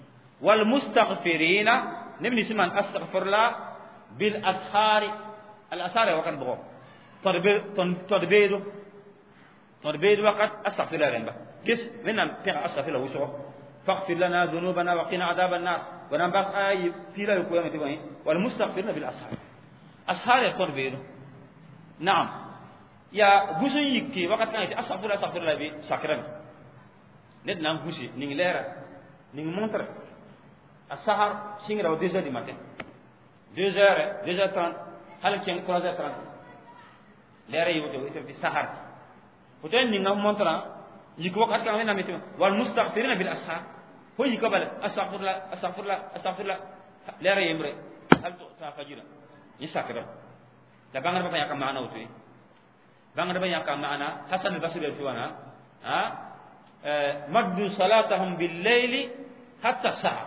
والمستغفرين نبني سمان استغفر الله بالاسحار الأسار وقت بقى تربيد تربيد تربيد وقت أستغفر الله رنبا كيس منا تيغ أستغفر الله وشوا فاغفر لنا ذنوبنا وقنا عذاب النار ونباس آي فيلا يقول متوين والمستغفرين بالأسار أسار تربيد نعم يا غوسن يكي وقت كان أستغفر الله أستغفر الله بسكرنا نت نام غوسي نين ليرا نين مونتر السهر سينغرا وديزا دي ماتين deux heures deux heures trente hal ken trois heures trente lere yodo ito bi sahar hoten ni ngam montra yiko wakat kan na mitu wal mustaghfirina bil ashar ho yiko bal astaghfirullah astaghfirullah astaghfirullah lere yemre hal to ta fajira ni sakra da bangar ba yakam maana uti bangar ba yakam maana hasan al basri tuwana ha maddu salatahum bil layli hatta sahar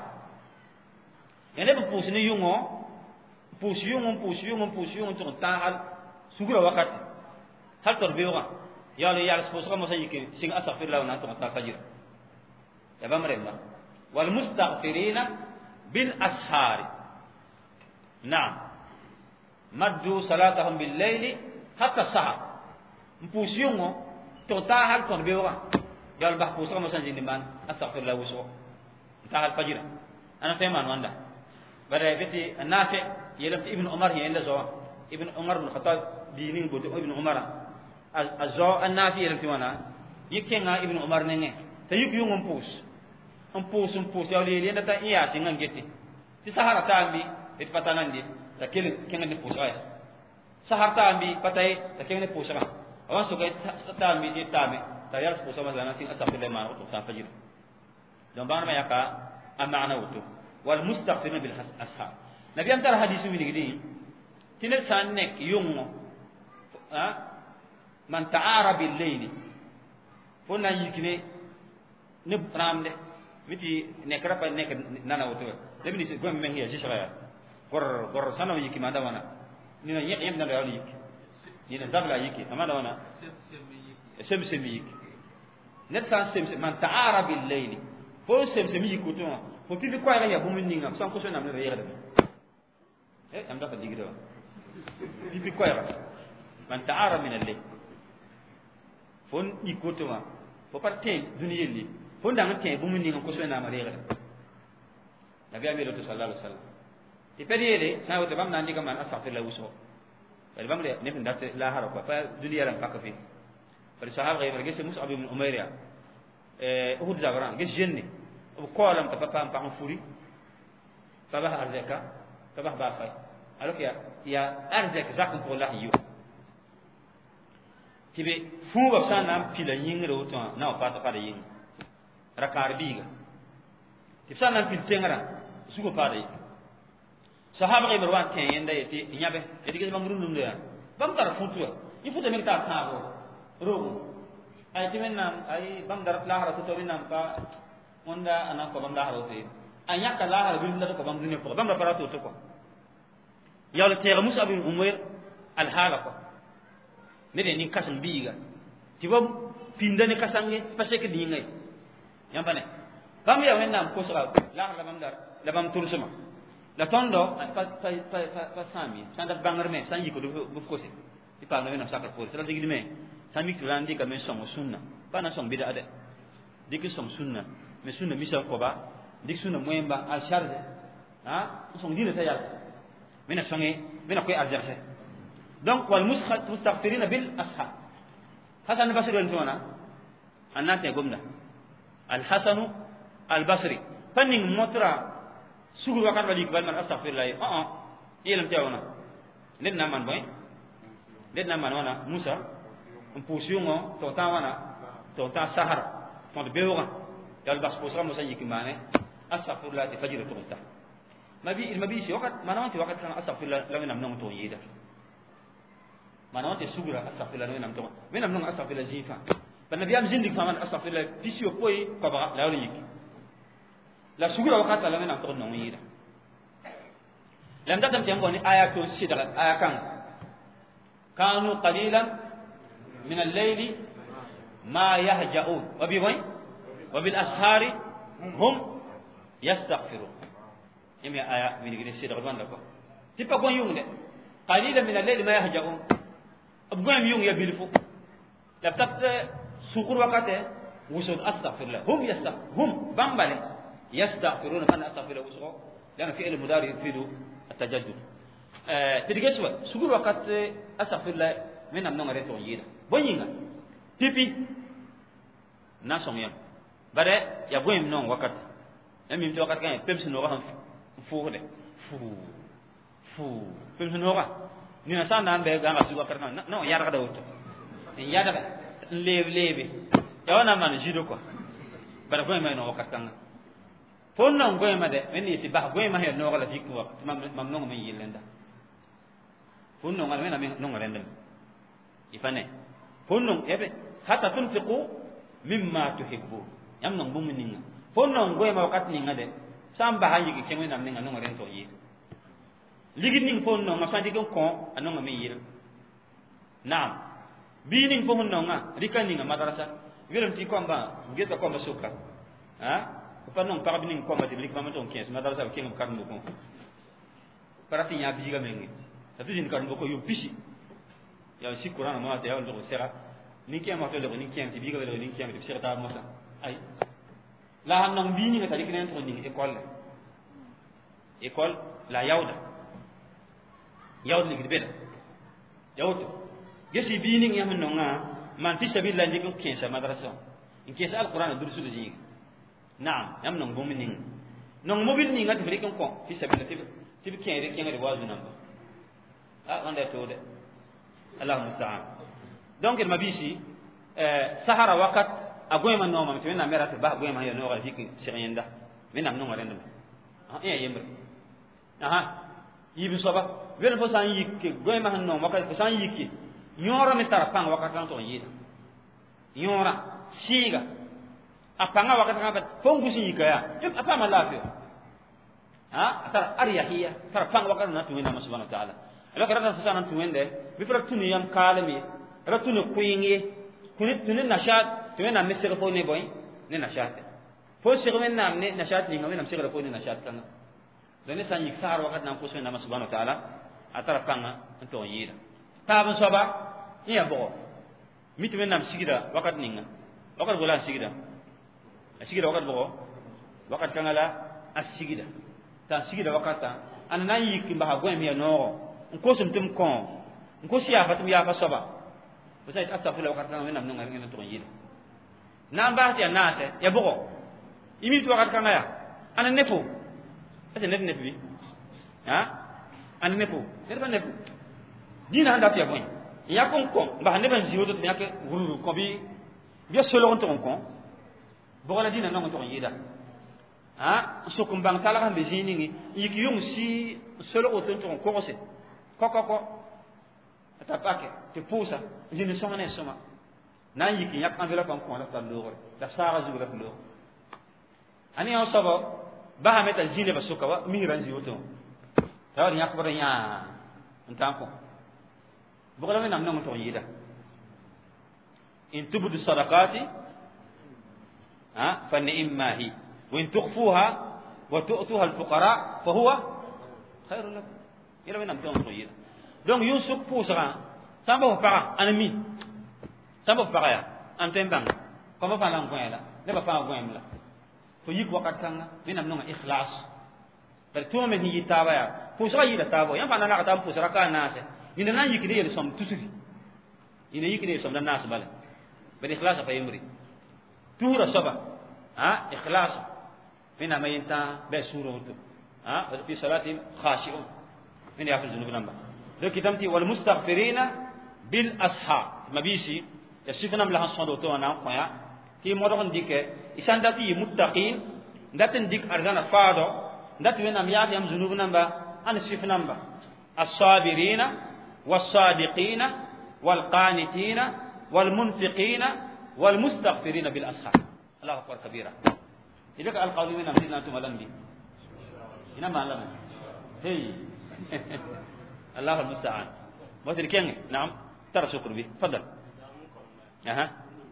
yani bu pusini yungo pusiyung pusiyung pusiyung tu tahal sugura wakat hal terbewa ya le ya sposa mo sayike sing astaghfirullah wa anta ta fajir ya bamrema wal mustaghfirina bil ashar na'am maddu salatahum bil layli hatta sahar pusiyung tu tahal terbewa ya le bah pusa mo sayike man astaghfirullah wa tahal fajir ana feman wanda bare beti nafi يلم ابن عمر هي إلا زوا ابن عمر بن الخطاب دينين بود ابن عمر الزوا النافي يلم توانا يكينا ابن عمر نينه تيك يوم امبوس امبوس امبوس يا ولي لين تا إياه سينغان جتي في سهرة تامبي اتفتانان دي تكيل كينغان دي بوس رايس سهرة تامبي بتاعي تكيل دي بوس رايس أوان سوكي تامبي دي تامبي تيار بوس ما زانا سين أسافر لما أوتو تافجير جنبان ما يكا أمعنا أوتو والمستغفرين بالأسحار nabi am tar hadisi mi digdi tinel sannek yungo ha man ta'ara bil layli fona yikine ne ramde miti ne krapa ne nana woto nabi ni gom men hiya jishaya gor gor sanaw yiki ma dawana ni na yek yem na dawal yiki ni na zabla yiki ama dawana sem sem yiki net san sem man ta'ara bil layli fo sem sem yiki to fo tibi ko ya bu min ninga san ko so namne reere eh am dafa digdo bibi koyra man ta'ara min al-layl fon ikotoma fo parte duniyeli fon dang te bu mun ni ko so na ma reere nabi amir sallallahu alaihi wasallam ti periede sa wote bam nan diga man astaghfirullah wuso bal bam le ne fin datte la haro ko fa duniya ran pakka fi par sahaba gay berge mus'ab ibn umayr eh uhud zabran ge jenni ko lam ta papa am furi fa ba arzeka fa ba ba fay alors ya ya arzek zakon pour la yu tibe fu ba sanam pila yingro to na pa ta pa ying rakar biga tib sanam pil tengara sugo pa de sahaba ke berwan ten yenda yeti nyabe yeti ke bang rundum de bam tar futu yi futu me ta ta go ro ay timen nam ay bam dar la hara to minam pa onda ana ko bam la hara te anya ka la hara bin da ko bam dunya ko bam da para to ko ya le tere musa bin umayr al halqa ne de nin kasan biga ti ba pindane kasange parce que dingai yamba ne bam ya wennam ko sala la la bam dar la bam tursuma la tondo pa pa pa pa sami sanda bangar me sanji ko bu ko si ti pa ngena sakar ko sala digi me sami ki landi ka me som sunna pa na som bida ade digi som sunna me sunna misal ko ba dik sunna moyemba al charge ha som dina tayal mena songe mena koy arjarse donc wal mustaghfirina bil ashab hasan basri en tona annate gomda al hasan al basri fanning motra sugur wakat balik bal man astaghfirullah ah ah yelam tawna len na man boy len na man wana musa on pusiongo to tawana to ta sahar to bewga dal bas posra musa yikimane astaghfirullah ti fajr to ta mabi il mabi si wakat manawti wakat kan astaghfirullah la menam non to yida manawti sugra astaghfirullah la menam to menam non astaghfirullah jifa ban nabiyam zindik faman astaghfirullah fisio poi ko ba la yiki la sugra wakat la menam to non yida lam datam tiam boni ayatu sidra ayakan kanu qalilan min al-layli ma yahja'un wa bi way wa bil ashari hum yastaghfirun imi aya min gidi sidra wanda ko tipa gon yung de qalilan min al-layli ma yahja'un abgam yung ya bilfu la tabta sukur wakate wusud astaghfirullah hum yastaghfir hum bambale yastaghfiruna man astaghfirullah wusu لأن فعل المضارع يفيد التجدد تدقسوا سقول وقت أستغفر الله من أمنون ريتون يدا بنينا تبي ناسون يم بعد يبغى يمنون وقت يمين في وقت كان بيمس نورا فوه ده فو فو بيمس نورا نينا سان نام بيجا ناسوا وقت كان نو يارك ده وتو يارك ده ليب ليب يا وانا ما نجيدو كوا بعد بقى يمين وقت كان فونا ngoy ma de men yiti bah goy ma he no gala fikku wax mam mam no men yilenda fonno ngal men am no ngalenda ifane fonno ebe hatta tunfiqu mimma tuhibbu yam no bum ninga fonno ngoy ma wakat ninga de samba ha yigi kemen am ninga no ngalen to yi ligi ning fonno ma sandi ko ko anonga men yil naam bi ning fonno nga rikani nga madrasa wiram ti ko mba ngeta ko mba suka ha pa non para binin ko ma de likma ton quinze ma dal sa ke ngam karno ko parati nya biga mengi ta tujin karno ko yo pisi ya si qur'an ma ta ya ndo sera ni ke ma to le ni ke ti biga le ni ke mi sera ta mo sa ay la han non bi ni ka dik nen to ni école école la yawda yawda ni gibeda yawto gesi bi ni ngam no nga man fi sabilillah ni ko quinze madrasa in quinze alquran dursu de jingi نعم يم نون بومنين نون موبيل ني غاتي فريكن كون في سبيل تيب تيب كين ري كين ري وازو نامبا اه وند تو ده الله المستعان دونك المبيشي ا سحر وقت اغوي من نوما متي na merate ba goy ma yo no gati siriyenda minam no ngare ndum ah e yembre aha yibi soba wel fo san yikke goy ma no wakati fo san yikki nyora mi tara pang wakati tan to yida nyora siga apanga wakati ngaba fongu si kaya yum apa malafi ha tar ariyahiya tar pang wakati na tuwena ma subhanahu wa ta'ala ala karata fasana tuwende bi fara tuni yam kalami ra tuni kuyingi kuni tuni nashat tuwena misir fo ne boy ne nashat fo sirmen nam ne nashat ni ngam misir fo ne nashat kan dane san yik sar wakati na ko subhanahu wa ta'ala atara panga to yida tabu soba ni abo mitmen nam sigida wakati ninga wakati bola sigida asigida wakat bogo wakat kangala asigida ta sigida wakata anana yiki mba hagwe mi no nko sumtum kon nko siya fatum ya fasoba busait astaghfirullah wakat kangala nam nunga ngena to yida namba ti anase ya bogo imi to wakat kangala ana nefu ase net net bi ha ana nefu net ba nefu dina handa ti aboy ya kon kon mba hande ban ziwodo to yake wulu ko bi bi solo on to kon bogola dina non to yida ha sokum bang tala kan bezini ngi yiki yung si solo o ton ton ko se ko ko ko ata pake te pousa jini soma ne soma na yiki yak enveloppe en ko la tan do ta sara zu la do ani on sabo ba ha meta jini ba soka wa mi ran ziwoto taw ni yak bara nya ntan ko bogola me nam non to yida إن تبدوا الصدقات ها فنعما هي وإن تخفوها وتؤتوها الفقراء فهو خير لكم يلا وين نمتون صغيرة donc Yusuf pusra samba fa ana mi samba fa ya am tembang ko ma fa lang ko la ne ba fa ko la fo yik wakat kanga min am no ikhlas bar to men yi tawa ya pusra yi da tawo yan fa na ka tam pusra ka na se ina nan yik de som tusuri ina yik de som da nas bale bar ikhlas fa yimri tura saba ha ikhlas min am yinta be suru ha fi salati khashi'un min ya fi zunub namba do kitamti wal mustaghfirina bil ashab mabisi ya sifna mla hasan do to na ko ya ti mo do ndike isandati muttaqin ndaten dik arzana faado ndat wen am yaati am zunub namba an sifna namba as-sabirina was-sadiqina wal-qanitina wal-munfiqina wal-mustaghfirina bil ashab Allahu akbar kabira idaka al-qawmin am sidna antum alambi ina ma alam hey الله المستعان مثل كين نعم ترى شكر به تفضل اها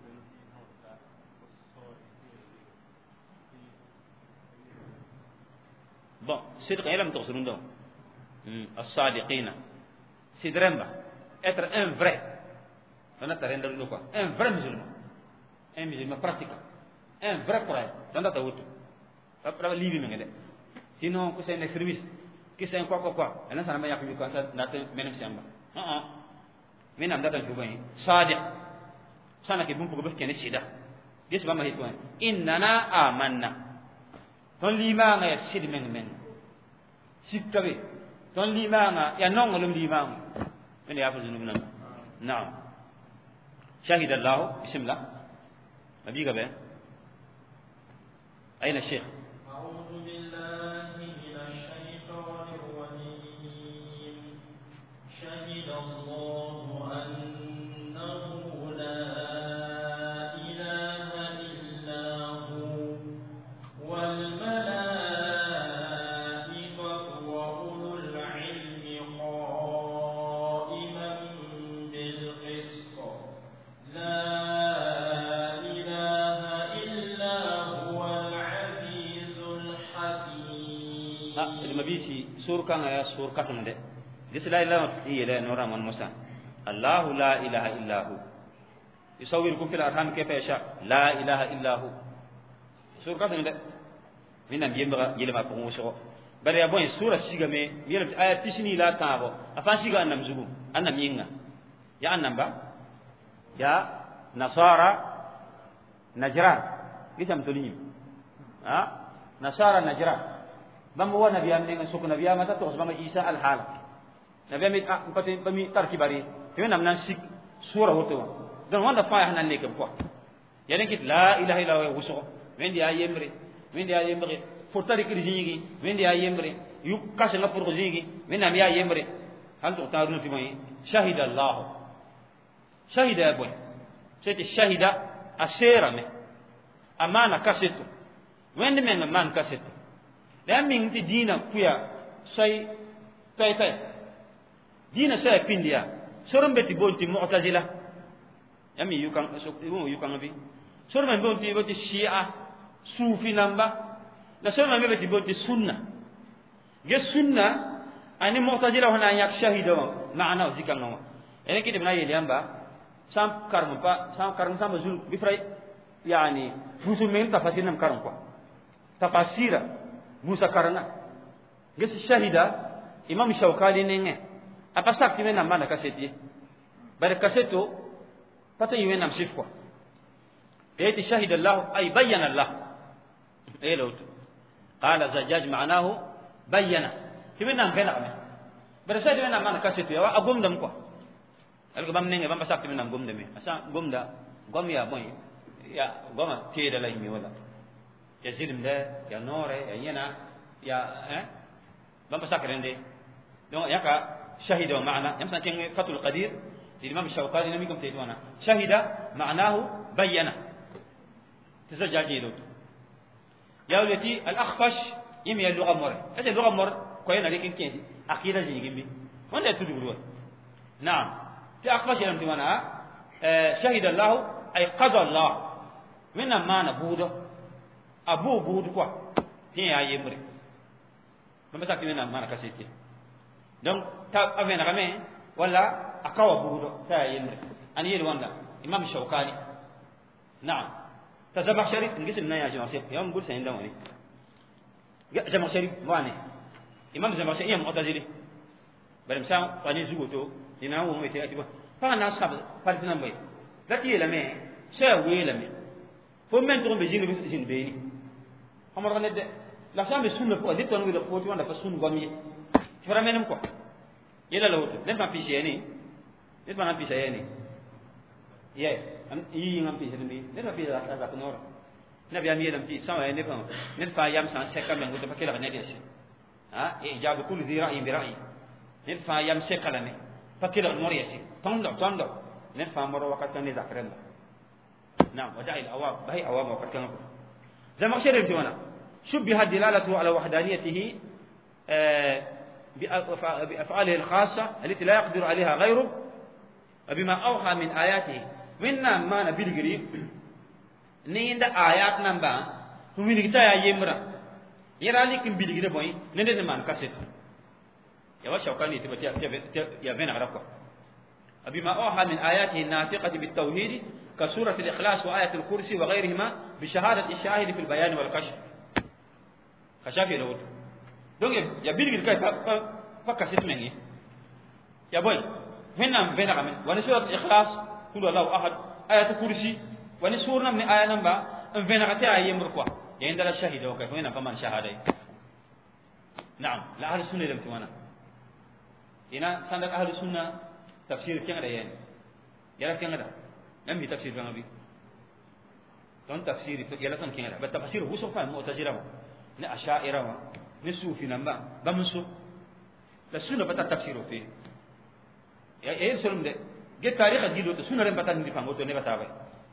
bon صدق يلم تقصرون دو الصادقين سيدرمبا être un vrai on a terrain de quoi un vrai musulman un musulman pratiquant un vrai croyant dans ta wutu après libi mengede sinon ko c'est un extrémiste kisen kwa kwa kwa ana sana ya kubi kwa sa nate menem samba ah ah mina mdata shubai sadiq sana ke bumpu gobe kene sida gis ba ma hitwa innana amanna ton lima nga ya sid men men sikkabe ton lima nga ya nongolum lima men ya fuzunu nan na'am shahida allah bismillah nabi gabe aina sheikh sur kan ya sur katam de dis la ilaha illa no raman musa allah la ilaha illa hu yusawwirukum fil arham kayfa yasha la ilaha illa hu sur katam de minam yemba yelema ko muso bare ya bon sura sigame yelem aya pisini la tabo afa siga annam zubu annam yinga ya annam ba ya nasara najran gisam tolini ha nasara najran bam wa nabiyam ne suk nabiyam ta to bam isa al hal nabiyam ah pati bami tarki bari te nam nan sik sura hoto don wanda fa hanan ne kam ko yaden kit la ilaha illa huwa wuso wendi ayemre wendi ayemre fotari kiri jingi wendi ayemre yu kase na pour jingi wenna mi ayemre han to taru fi mai shahida allah shahida boy c'était shahida asera me amana kaseto wendi men man kaseto da min ti dina kuya sai tai tai dina sai pindia soron beti bonti mu'tazila yami yukan so yukan bi soron bonti beti shi'a sufi namba la soron beti bonti sunna ge sunna ani mu'tazila hona yak shahido maana zikan no ene kidi bina yeli amba sam karmu pa sam karmu sam zul bi fray yani fusu men tafasir nam karmu kwa tafasira Musa karana gesi shahida imam Shawkani nenge apa sakti men namana kaseti bare kaseto pata yiwen nam sifwa ayati shahida Allah ay bayyana Allah aylo qala zajjaj ma'nahu bayyana kimen nam bena me bare sai men namana kaseto ya agum dam ko alko bam nenge bam sakti men nam gum dam me asa gumda gom ya boy ya goma tede lay mi wala ya zilim de ya nore ya yena ya eh bamba sakrende donc yaka shahida maana yamsa ken fatul qadir imam shawkani namikum taywana shahida ma'nahu bayyana تزجاجي دوت يا ولتي الأخفش يمي اللغة مر إيش اللغة مر كوينا لكن كيني أخيرا جي جنبي وين ده تدور نعم تأخفش لم تمنا شهد الله ay qada Allah wẽnna maana buudo a buu buud koa tɩ yaa yembre bãmb sak tɩ wẽnnaam maana kasete donc ta a vẽnegame wala a ka wa buudo t'a yaa yembre an yel wãnda imam Shawkani naam t'a Zamakhshari n ges m na n yaa Zamakhshari yam bʋd sẽn yẽnda wã ne Zamakhshari waane imam Zamakhshari yã mu'tazili bala m sã wa ne zugo to tɩ na n wʋm tɩ tɩ pagã na n sãb pa tɩ nambẽ la tɩ yeelame sã yaa weelame fo men tʋg n be zĩnd zĩnd beene xamorg ned la sã n be sũnã pʋgã dɩ tõnd wilg pʋʋ tɩ wãnda pa sũn goam ye tɩ fara menem kɔa yela la woto ned fãa pis yɛɛ ne ned fãa na n pisa yɛɛ ne yɛ yɩ yĩngã n pis dẽmbe ned fãa pisa a zak noora nabiyaam yeelame tɩ sã n wa ya ned fãa ned fãa yam sã n sɛka meng woto pa kelg ned yɛse ijaabu kulli dhi ra'yin bi ra'yi ned fãa yam sɛka lame pa kelg noor yɛse tõndo tõndo ned fãa mor wakat kãng ne zak rẽmba نعم وداعي الأوام بهي أوام وقد كان زي ما أشير بتوانا شبه دلالته على وحدانيته بأفعاله الخاصة التي لا يقدر عليها غيره وبما أوحى من آياته منا ما نبي الجري نيند آيات نمبا ومن كتايا يمرا يرى لك بيلجري بوي نند ما نكسر يا وشوا كان يتبتي يا بين عرفه وبما أوحى من آياته الناطقة بالتوحيد كسورة الإخلاص وآية الكرسي وغيرهما بشهادة الشاهد في البيان والكشف كشافي لود دونك يا بيلغي كاي فكاسيت مني يا بوي هنا بينا كمان ونسورة الإخلاص كل الله أحد آية الكرسي ونسورنا من آية نمبر بينا كتير آية مركوا يعني ده الشاهد وكيف هنا كمان شهادة نعم لا أهل السنة لم توانا هنا صندوق أهل السنة تفسير كذا يعني يلا كذا نعم تفسير كذا بي تون تفسير يلا تون كذا بس تفسير هو سوف معتزلة ن أشاعرة نسوفي نما بمسو السنة بتا تفسير فيه يا إيه سلم ده جت تاريخ جيلو تسنة رم بتا ندي فانغو توني بتا باي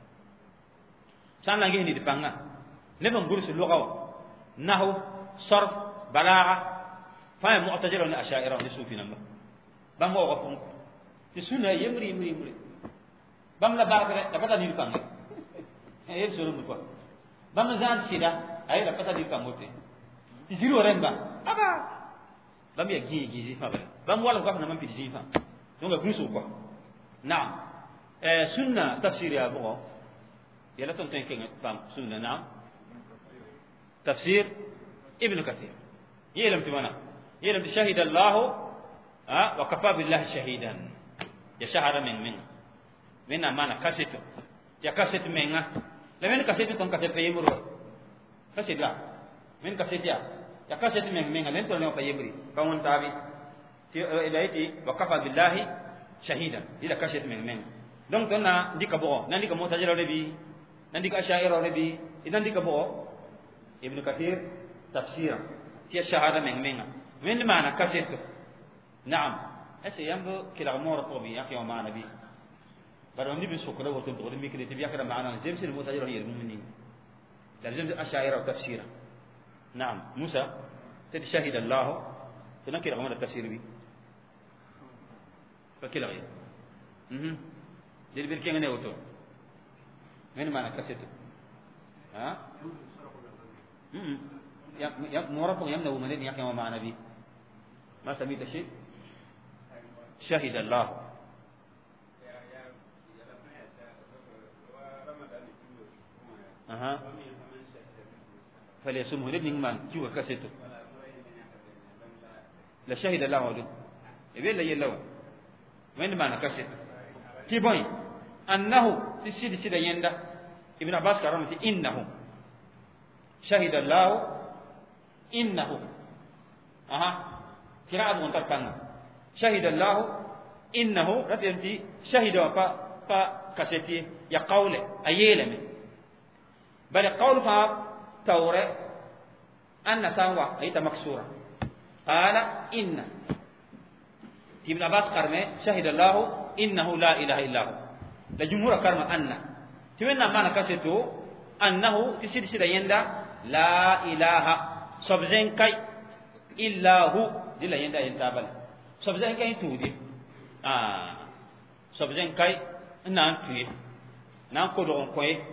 سان لانجي ندي فانغا نبغى نقول اللغة نحو صرف بلاغة فاهم معتزلة ن أشاعرة نسوفي نما بمو غفون تسنة يمري يمري يمري bam la barke la pata ni pang e solo mu ko bam zan sida ay la pata ni pangote iziro remba aba bam ya gi gi fa bam wala ko na man pidi fa donc grusu ko naam eh sunna tafsir ya bo yala ton ten kenga bam sunna naam tafsir ibn kathir yelam timana yelam shahida allah ha wa kafa billahi shahidan ya shahara min min mena mana kaseto ya kaset menga la men kaseto ton kaset pe yemuro kaset la men kaset ya ya kaset men menga len to ne pa yemri ka won tabi ti ilaiti wa kafa billahi shahidan ila kaset men menga donc ton na ndika bo na ndika mutajira rebi na ndika sha'ira rebi idan ndika bo ibn kathir tafsira ti shahada men menga men mana kaseto na'am ese yambo kila umur tobi ya fi ma nabi بارو نبي سكره وتم تقول ميك اللي تبي أكره معنا زين سير المتاجر هي المؤمنين لازم أشاعرة وتفسيرا نعم موسى تشهد الله تنكر عمر التفسير بي فكلا غير اها دير بيركي غني وتو من ما نكسته ها امم يا يا مورفق يمنو منين يا كما معنا بي ما سميت شيء شهد الله أها فليسمه لابن من كيو كسيته لا شهد الله ودو يبي لا يلوا وين ما نكسيت كي بوين أنه تسيد سيد يندا ابن عباس كرامتي إنه شهد الله إنه أها كراء منتر كان شهد الله إنه رتينتي شهد وفا فا كسيتي يا قوله أيلمي بل قول فا تورة أن سانوا أيت مكسورة قال إن ابن عباس كرمه شهد الله إنه لا إله إلا هو لجمهور كرمه أن تمنى ما نكسته أنه تسير سير يندا لا إله سبزين كاي إلا هو دي لا يندا ينتابل سبزين كاي تودي آه سبزين كاي نان توي nan ko do ko e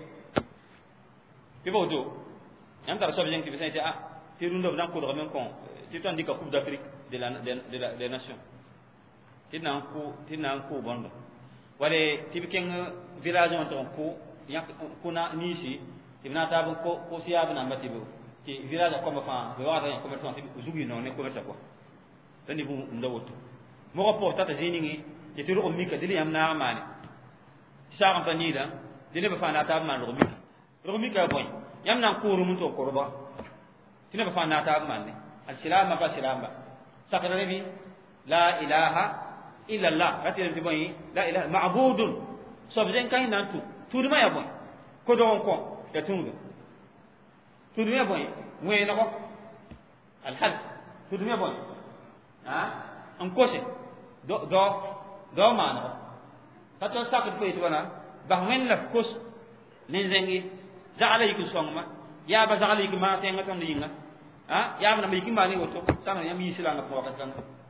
pibo do yam tar sobe jeng ti bisay ti ah ti rundo nan ko do men ko ti tan dika coupe d'Afrique de la de la des nations ti nan ko ti nan ko bondo wale ti biken village on ton ko yak kuna nisi ibna ta ko ko siya bana matibo ti village ko ma fa be wa ta ko merton ti zugi non ne ko merta ko tani bu ndawoto mo ko porta ta ziningi ti tiro o mika dili am na amane sa kan tanida dili be fa na ta man ro mika ro mika boy yam nan ko rum to ko ba ti ne be fa na ta man ne al silama ba silama sakara bi la ilaha illa allah rati ti boy la ilaha ma'budun so be kan nan tu tu ma ya boy ko do ko ya tungu tu ya boy moy na ko al had tu ya boy ha an kose do do do mano tato sakit ko itwana ba men la kos ni zengi zaala yiku songma ya ba zaala yiku ma tenga ton yinga ha ya na mi kimani woto sana ya mi silanga ko kan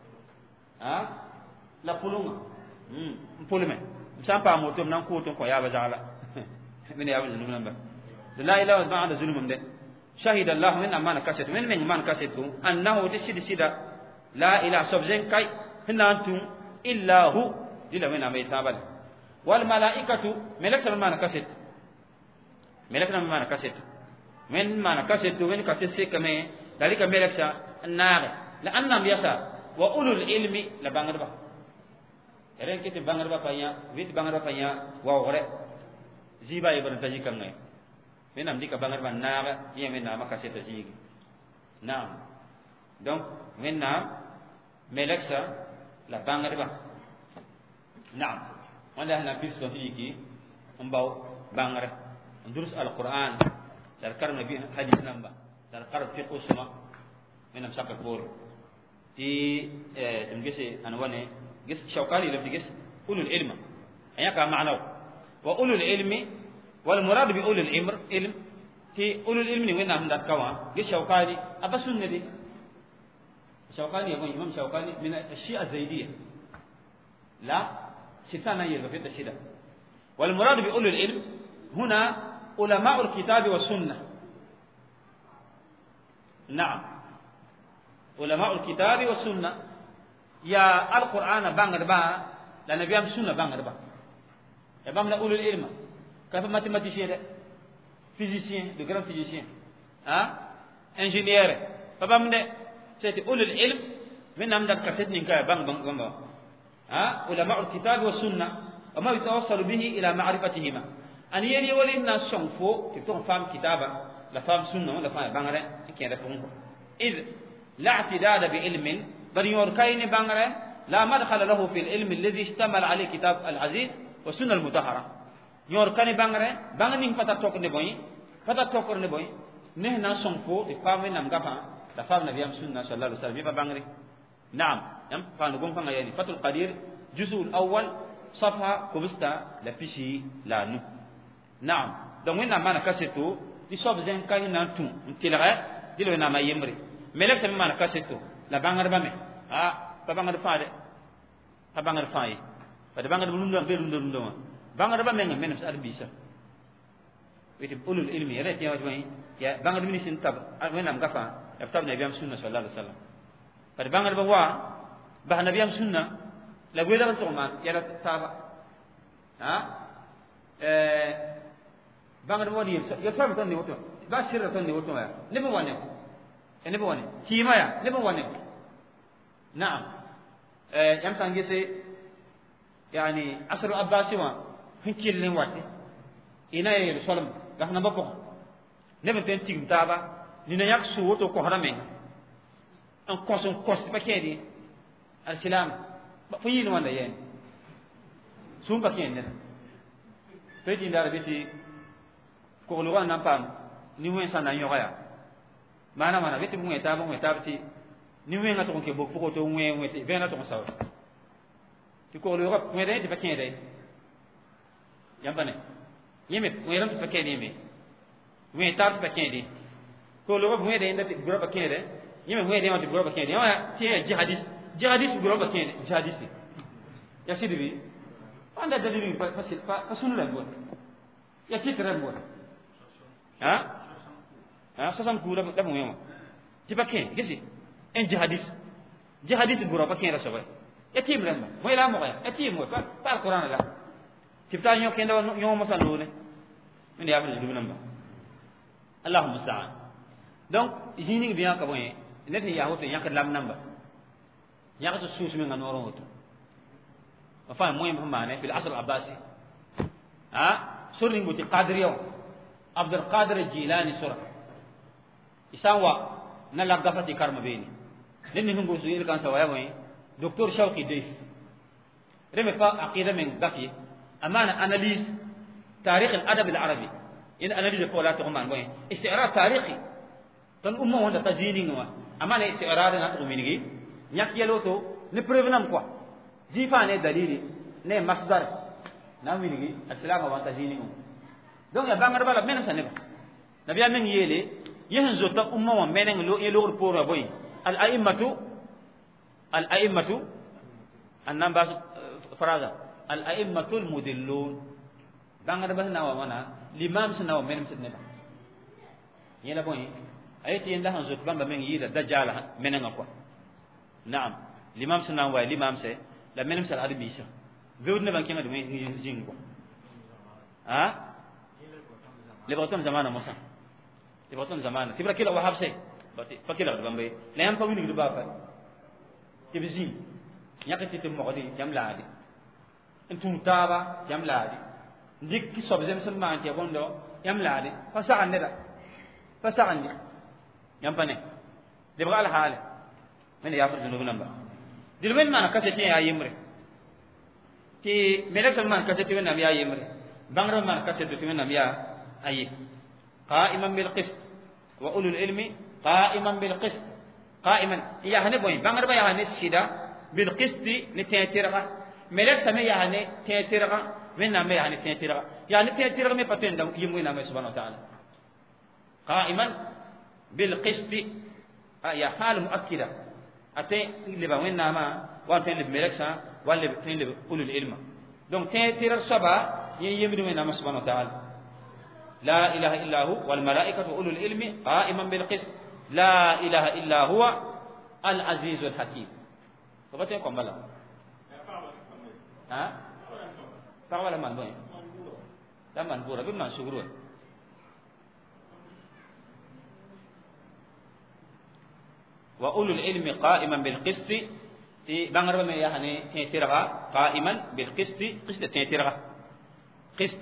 ha la pulunga hmm pulume sampa mo tom nan ko ton ko ya ba zaala min ya ba zulum namba la ilaha ba'da zulum de shahida allah min amana kaset min min man kasetu annahu tisidi sida la ilaha subzen kai hinantum illa hu dila min amay tabal wal malaikatu malakal man kaset malakal man kaset min man kaset min kaset kame dalika malaksa annar la annam yasa wa ulul ilmi la bangarba eren kiti bangarba panya wit bangarba panya wa gore ziba ibn taji kam ngay min am dika bangarba nara yemen na makaset zigi naam donc maintenant meleksa la bangarba naam wala hna bis so fiki mbaw bangare ndurus alquran dar karna bi hadith namba dar qarb fi qusma minam sakal bor ti eh dum gese an wane gis shawkani lam gis ulul ilma ayaka ma'naw wa ulul ilmi wal murad bi ulul ilm ilm ti ulul ilmi wena ndat kawa gis shawkani abasun nabi شوقاني يا إمام شوقاني من الشيعة الزيدية لا شتانا يرغب في الشدة والمراد بأولي العلم هنا علماء الكتاب والسنة نعم علماء الكتاب والسنة يا القرآن بانغر با لا نبي أم سنة بانغر با يا بام أولي العلم كيف ماتيماتيشين فيزيسيين دو غران فيزيسيين ها انجينير فبام ده سيتي أولي العلم من أمداد كسيد نكاية بان بان بان ها علماء الكتاب والسنة وما يتوصل به إلى معرفتهما أن يلي ولي الناس شنفو تفتون فهم كتابا لا فهم سنة ولا فهم بانغرة كي يدفعون إذ لا اعتداد بعلم بل يوركين بانغرة لا مدخل له في العلم الذي اشتمل عليه كتاب العزيز والسنة المطهرة يوركين بانغرة بانغنين فتاتوك نبوي فتاتوك نبوي نهنا شنفو تفهم نام غفا la femme nabi am sunna sallallahu alaihi wasallam ba bangri naam yam fa no gon fa ngayani fatul qadir juzul awwal safha kubista la pishi la nu naam donc wena mana kaseto di sob zen kan nan tun tilare dilo na ma yemri melek sama mana kaseto la bangar ba me ah ba bangar fa de ba bangar fa yi ba de bangar lu ndam be lu ndam bangar ba me ngam men sa arbisa witi ulul ilmi rek ya wajmai ya bangar bi ni sin tab wena am gafa يفترض نبي سنة صلى الله عليه وسلم فبانغ البوا به نبي سنة لا بيدا ترومان يلا تابع ها ا بانغ البوا دي يفهم تاني وتو باشر تاني وتو يا نبي وانه نبي وانه كيما يا نبي وانه نعم ا يم سانجيسي يعني عصر العباسي وان هنكيل لين واتي ina ye solom ga na bako nebe ten tig taba ni na yak su woto ko harame an koson kos pa kedi al salam ba fu yin wanda yen sum pa ken ne pe di ndar beti ko lo wan nan pam ni wen sana yoga ya mana mana beti mu eta mu eta beti ni wen ngato ke bo ko to wen wen te ben na to saw ti ko lo ko me de ti pa ken de yambane yeme wen ram pa ken yeme wen ta pa ken de ko lo ko wen de ndati gro pa ken de yeme wen de ma ti gro pa ken de ya ti jihadis jihadis gro pa ken jihadis ya sidi bi anda dalili pa pa pa sunu la bon ya titre mo ha ha sasam ku da da mo yoma ti bakke gisi en jihadis jihadis bura bakke ra sabai ya timre mo mo ila mo ya tim mo pa pa alquran la ti ta nyo kenda nyo mo sanu ne min ya bin dum namba allahumma musta'an donc yini biya ka boye net ni ya hoto yak lam namba yak to sus min nganoro hoto ma fa mo yim hamane fil asr abbasi ha surni muti qadiriyo abdul qadir jilani sura isawa na la gafati karma beni nenni hungo su yel kan sawaya moy docteur shawqi deif reme fa aqida min gafi amana analyse tarikh al adab al arabi in analyse ko la to man moy isti'rad tarihi tan umma wanda tajini ngwa amana isti'rad na to minigi nyak yeloto ne prevenam quoi jifa ne dalili ne masdar na minigi aslama wa tajini ngwa donc ya bangar bala men saneba nabiya men yele yehen zota umma wa menen lo elo pour boy al a'immatu al a'immatu annam bas faraza al a'immatul mudillun bangar bala na wa wana l'imam sna wa men saneba yela boy ayati yenda han zot bamba men yida dajjal menen quoi naam l'imam sna wa l'imam c'est la men sal arbisa veud ne bankenga de men jingo ha لبغتون زمانه موسى لبغتون زمانه تبرا كلا وهاب سي فكلا بامبي لا يم فامي نغدو بافا تبزين ياكتي تم مودي جام لادي انتم تابا جام لادي ديك سوبزم سما انت بوندو جام لادي فسان ندا فسان دي يم فني لبغا الحال من يافر جنوب نمبر دي من ما كاسيتي يا يمري تي ملك سلمان كاسيتي من يا يمري بانغرو ما كاسيتي من يا أي قائما بالقسط وأولو العلم قائما بالقسط قائما يا هني بوين بانغر با يا هني سيدا بالقسط نتيتيرغا ملك سمي يا هني تيتيرغا من نام يا هني تيتيرغا يا هني تيتيرغا مي باتين دم يموي نام سبحانه وتعالى قائما بالقسط يا حال مؤكده اتي اللي با وين نام وان تين ملك سا ولا تين أولو العلم دونك تيتيرغ سبا يمدو من نام سبحانه وتعالى لا إله إلا هو والملائكة وأولو العلم قائما بالقسط لا إله إلا هو العزيز الحكيم فقطع كمبلا ها فقولا من بوين لا من بورا بمن سغرون وأولو العلم قائما بالقسط بانغر بما يعني تيترغا قائما بالقسط قسط تيترغا قسط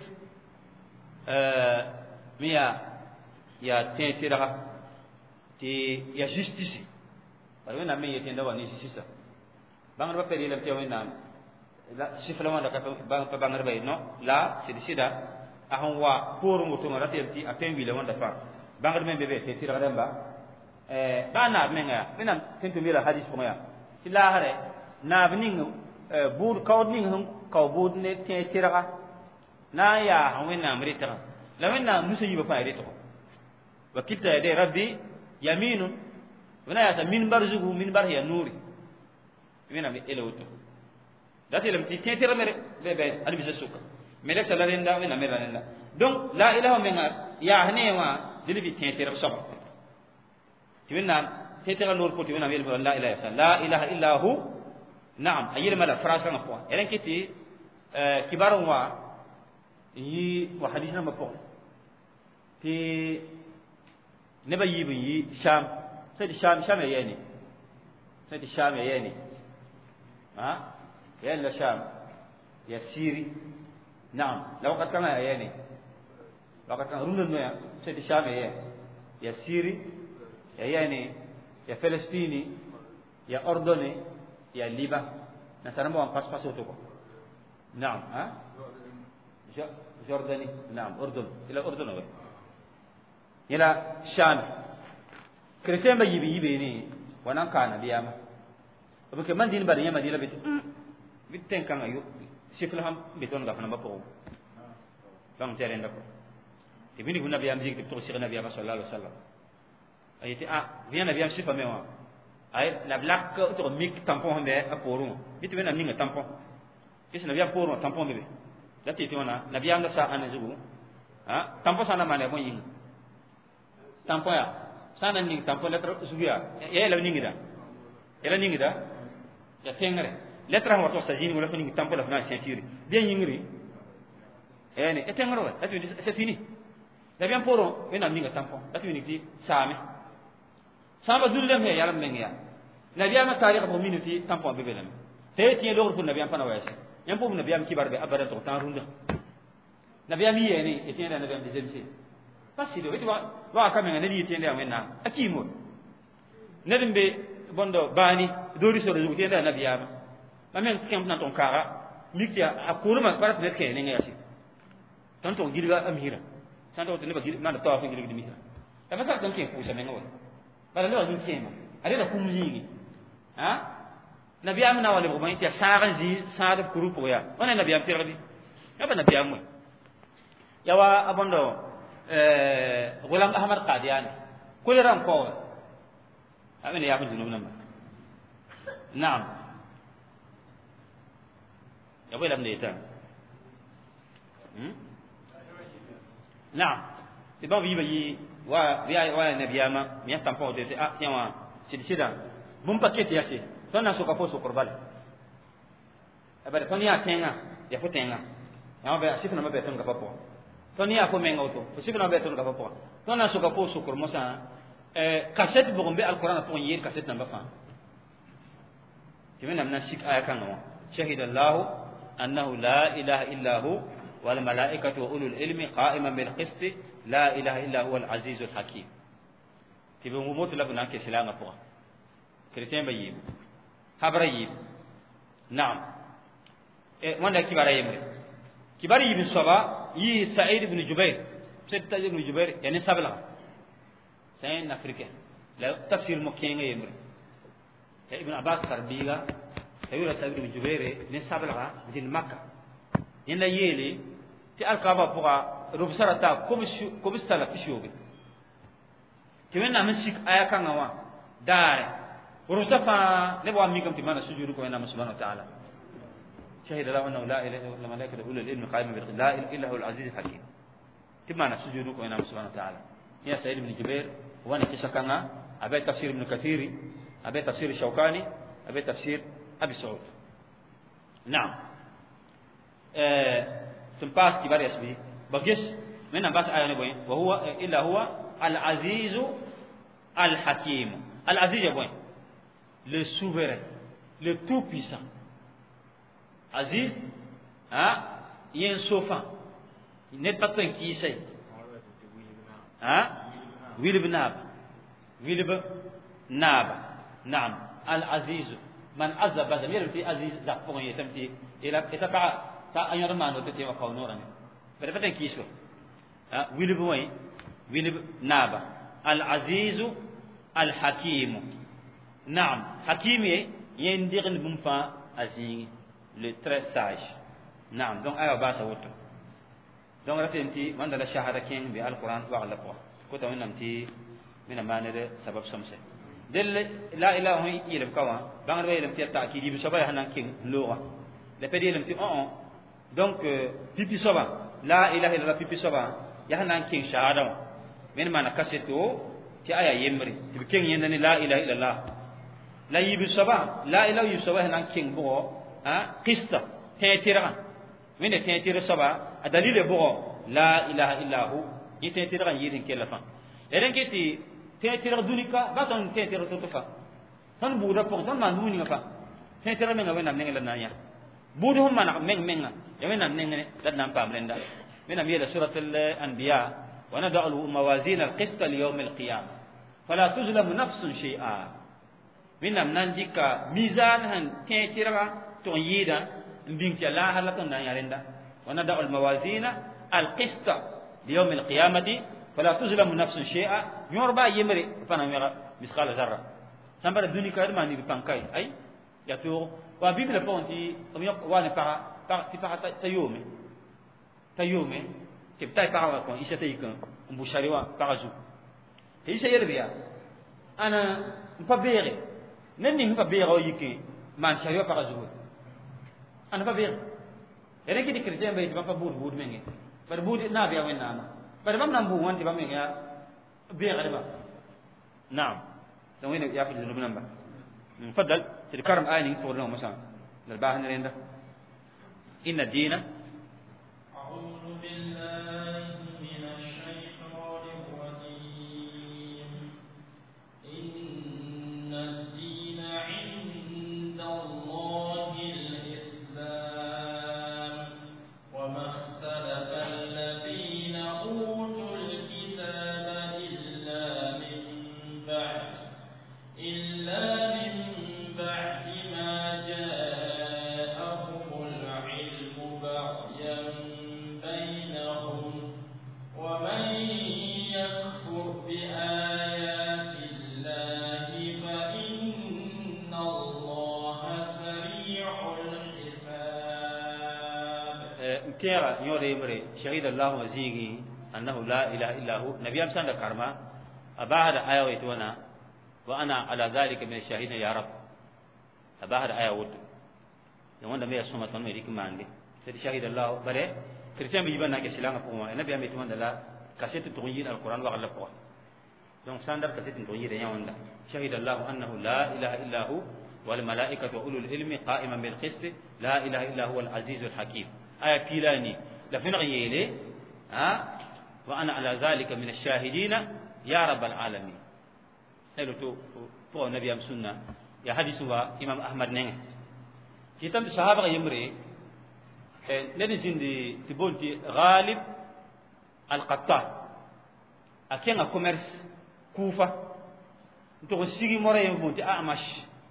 miya ya tentira ti ya justice bari na me yete ndawa ni sisa bangar ba peri lam te wena la sifla wanda ka ba bangar bay no la sidi sida ahon wa pour ngutu ngara ti aten wile wanda fa bangar men bebe tentira demba eh bana menga minam tentu mira hadith ko ya ila hare na bning bud kawdning hum kawbud ne tentira na ya hawena amrita la wena musa yiba fa rito wakilta ya de rabbi yaminun wana ya min barzuhu min barhi nuri wena be elawto dati lam ti tetira mere be be albi suka mere sala renda wena mere renda donc la ilaha menga ya hanewa dilibi tetira sab tiwena tetira nur ko tiwena be la ilaha illa la ilaha illa hu na'am ayira mala frasa ngapwa elen kiti kibaru wa yi wa hadithna mapo ti neba yi bi sham sai di sham sham yani sai di sham yani ha ya la sham ya siri naam law kat kana yani law kat kana runul no ya sai di sham ya ya siri ya yani ya palestini ya ordone ya liba na saramo am pas pasoto ko naam ha جردني نعم أردن إلى أردن أوي إلى شام كريتين بيجي بيجي وانا كان بياما وبك من دين بدي ما دين بيت بيتين كان أيو شكلهم بيتون غفنا بقوم بام تيرين دكو تبيني هنا بيام زيك تبتو سيرنا بيام صلى الله عليه وسلم أيتي آه بيانا بيام شفا ميوا أي لا بلاك تو ميك تامبون هم بيه أبورون بيتو بينا مينغ تامبون كيس نبيام بورون تامبون بيه dati tona nabiyam da sa ana zugu ha tampo sana mane mo yin tampo ya sana ning tampo letra subiya ya la ningida ya la ningida ya tengre letra wato sajini wala fini tampo la fina ceinture bien yingri ene etengro wa atu c'est fini da bien poro ina ninga tampo atu ni ti same sama dulle me yaram mengia nabiya ma tarikh bo minuti tampo bebelam te ti lor pour nabiya pana wayes yam pour nabiya mi kibar be abada to tan runda nabiya mi yene etien da nabiya deuxième c'est parce que do wa wa kamenga ne di tiende amena akimo nedembe bondo bani dori so do tiende nabiya ma men kem na ton kara mikya akuruma para peut que ne ngasi tanto gilga amhira tanto to ne ba gilga na to fa gilga dimira ta fa kan ke kusa men ngol bala lo din kema ale da kum yingi ha nabiya amna wala bo mai ta saga zi sadab kurupo ya ona nabiya tirdi ya ba nabiya mu yawa abondo eh gulam ahmad qadiani kuliran ko amene ya bunju namba na'am ya wala mneta hmm na'am tiba bi bi wa riya wa nabiyama mi tampo de ah tiwa sidida bum paquet ya se tona so ka poso korbal abare toni atenga ya fotenga ya ba sifna mabe ton ka papo toni ya ko menga auto sifna mabe ton ka papo tona so ka poso kormosa eh cassette bo gombe alquran to yir cassette namba fa kimena mna sik aya kan no shahida allah annahu la ilaha illa hu wal malaikatu wa ulul ilmi qa'iman bil qist la ilaha illa huwa al azizul hakim tibe mo motu labna ke silanga po chrétien bayib habra yib na'am e wanda kibara yimre kibari ibn saba yi sa'id ibn jubair sa'id ibn jubair yani sabla sayin africain la tafsir mo kenga yimre e ibn abbas tarbiga tayura sa'id ibn jubair ni sabla din makkah yenda yele ti alkaba poa rubsarata komishu komistala pishobe timenna misik aya kangawa dare ورسفا نبوا ميكم تمانا سجودكم إن الله سبحانه وتعالى شهد الله أنه لا إله إلا الله الملائكة أولو العلم قائما بالقسط لا إله إلا هو العزيز الحكيم تمانا سجودكم إن الله سبحانه وتعالى يا سعيد بن جبير وانا كشكنا أبي تفسير ابن كثير أبي تفسير الشوكاني أبي تفسير أبي سعود نعم اه تنباس كبار يسبي بقيس من باس آية نبوين وهو إلا هو العزيز الحكيم العزيز يبوين le souverain, le tout-puissant. Aziz, hein, il y a un sofa. Il n'est pas un qui sait. Hein? Wilib Nab. Wilib Nab. Nam. Al-Aziz. Man Azza Bazam. Il y a un Aziz Zapon. Il y a un petit. Il a pas. Ça a un roman au tété wa kaunoran. Mais pas un qui soit. Hein? Wilib Wayne. Wilib Nab. Al-Aziz. Al-Hakim. Naam, Hakimi yendir le bumfa azi le très sage. Naam, donc aya ba sa woto. Donc ratenti manda la shahada king bi alquran wa ala ko. Ko taw namti mina manade sabab samse. Del la ilaha illa kawa, bangar way lam ti ta'kidi bi sabay hanan king lowa. Le pedi lam ti on. Donc pipi soba, la ilaha illa pipi soba, ya hanan king shahada. Min mana kaseto ti aya yemri. Ti king yendani la ilaha illallah. La yibi soba la ilaha illa soba nan king bo ha qista tetira mine tetira soba adalile bo la ilaha illa hu yitetira yirin kelafa eren kiti tetira dunika ba ton tetira to fa tan buda po tan man muni ngafa tetira menga wena menga na ya budu hum man meng menga ya wena menga dan nam pam lenda mena miya suratul anbiya wa nad'u mawazin al-qista li yawm al-qiyamah fala tuzlamu nafsun shay'a minam nandika mizan han tetira to yida mbinki la halaka na yarenda wana da al mawazina al qista li yawm al qiyamati fala tuzlamu nafsun shay'a yorba yemre fana mera misqala zarra sambara dunika ma ni pankai ay ya to wa bibla ponti wa ne para par ti para tayome tayome ti tay para ko isata yikan mbushariwa paraju isa yerbiya ana mpabere neni pa bero yiki man shayo para zuhud ana pa bero ere ki di chrétien be ti pa bud bud mengi bar budi na biya wen nama bar bam nan bu wanti bam ya biya gariba na'am dan wen ya fi zunubin ba faddal tilkaram ayni furna masa dal bahan renda inna dina a'udhu billahi minash shaitanir rajim inna ad-dina 'inda Allahi al-islam wa ma ikhtalafa alladhina utul kitaba illa min ba'd illa min ba'di ma ja'ahumul 'ilmu baghyan bainahum wa man yakfur bi ayati Allahi fa inna Allaha sari'ul hisab. mtera nyore imre shahida Allah wazigi annahu la ilaha illa hu nabiyam sanda karma abahada aya waitona wa ana ala dhalika min shahidin ya rab abahada aya wutu dan wanda me yasuma ton me rikmande sai shahida Allah bare christian bi bana ke silanga pour nabiyam me tumanda la kasete to yin alquran wa Allah ko donc sandar kasete to yin ya wanda shahida Allah annahu la ilaha illa hu wal malaikatu ulul ilmi qa'iman bil qist la ilaha illa huwa al azizul hakim aya pilani la fin yele ha wa ana ala dhalika min ash-shahidin ya rabbal alamin sai to to nabi am sunna ya hadisu wa imam ahmad neng kitam sahaba yimre e nedi sindi tibonti ghalib al-qattan akenga commerce kufa to ko sigi more yim bonti amash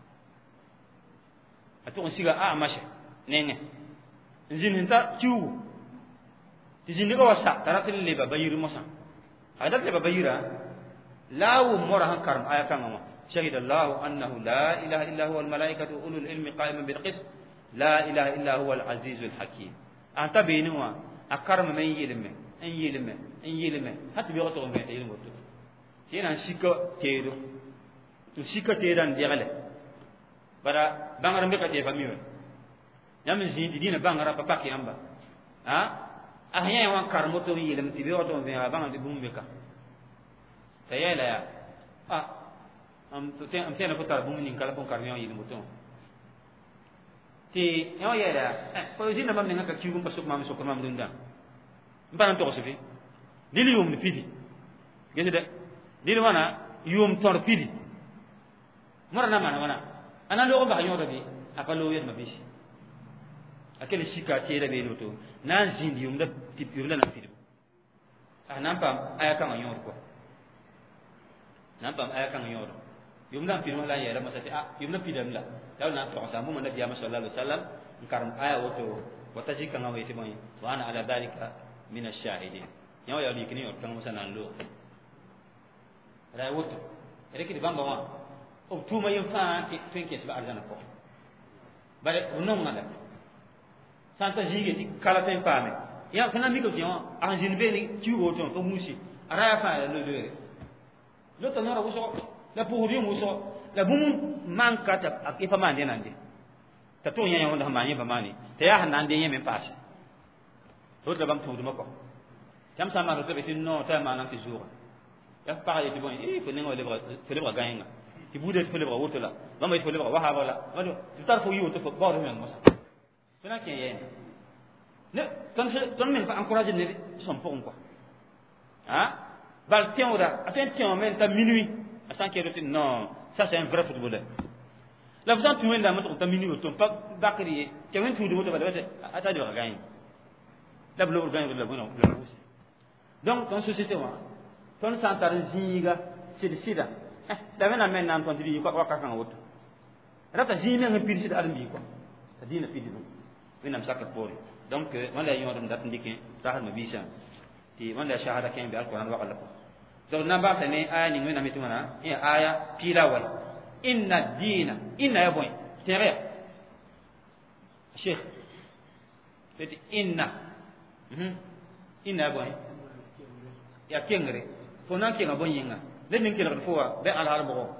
ato ko siga amash nenge nzin hinta ciu tizindi ko wasa taratil leba bayiru mosa adat leba bayira law mora han karam aya kan ma shahida Allah annahu la ilaha illa huwa al malaikatu ulul ilmi qa'iman bil qist la ilaha illa huwa al azizul hakim anta beinwa akaram men yilme en yilme en yilme hat bi goto me te yilmo to kina shika tedo to shika tedan diale bara bangar mbe ka te famiwe nyam zindi dina bangara papa ki amba ha ahya wan karmo to yilme ti bi goto me bangar di bumbe ka tayela ya ah am to te am tena ko tar bum nin kala bon karmion yi mutum ti yo ya da ko jinna mam ninga ka kiwum basuk mam sok mam dunda mbaran to ko sefi dili yum ni pidi gende de dili wana yum tor pidi morana mana wana anan do ko ba nyodo bi apalo yet mabishi akele shika ti da be loto nan zindi yum da tipirula na pidi ah nan pam aya kan nyodo ko nan pam aya kan nyodo yum dan pidum la yela masati ah yum na pidam la taw na to sa mu man nabiy sallallahu alaihi wasallam karam aya woto wata jika ngawe ti moy wa ana ala dalika min ash-shahidin nyaw ya ni kini kan musana lo ra woto reki di bamba wa o tuma yum fa ti fenke ba arjana ko bare unom ngala santa jige ti kala ten pame ya kana mi ko tiwa anjin be ni ci woto to musi ara fa lo lo lo to nora wuso la puhuri muso la bum manka ta akifa mande nande ta to nyanya wanda manye ba mani ta ya hanande yeme passe to da bam tudu mako jam sama ro tebe tin no ta manan ti jour ya pa ya ti bon e fo nengo le bra fo le bra ganga ti bude fo le bra wotola ba mai fo le bra wa ha wala ba do ti tar fo yi woto fo ba ro men mosa tuna ke yen ne ton ton men fa encourager ne son pon quoi hein bal tienra aten tien men ta minuit à cent qui non ça c'est un vrai footballeur la façon tu m'as montré ta minuit ton pas bakri tu as un football de balade ata de gagner la bleu gagner le bon donc dans société moi ton santar zinga c'est sida eh da mena men nan kon ti ko waka kan woto rata jimi ngi pirsi da armi ko ta dina pidi no wenam sakat pori donc man la yodum dat ndike tahal mabisa ti man la shahada ken bi alquran wa qala donc namba sene aya ni ngena mitumana ya aya pila wal inna dina inna ya boy tere sheikh c'est inna mhm inna boy ya kengre fona kenga boy yinga le nin kenga fowa be al hal bo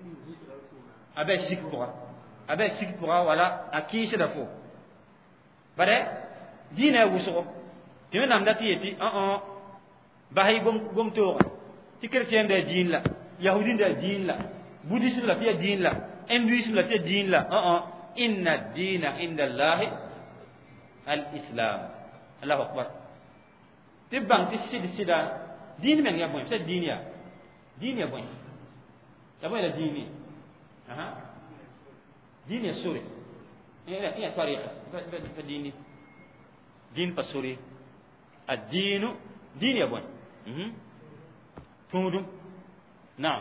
abe sik bo abe sik bo wala akishi da fo bare dina wuso tɩ wẽnnaam dat tɩ yetɩ õ basy gom toogẽ tɩ chrétien da diin la yahudin da diin la bouddhisme la tɩ ya diin la hinduisme la tɩ ya diin la õ inna ad-dina inda allahi al-islam allahu akbar tɩ bãng tɩ sɩd sɩda diin meng ya bõe sã diin yaa diin ya bõe ya bõe la diini diin ya sore ya tariqa fa diini diin pa sore ad-diinu diin ya bõe tũudum naam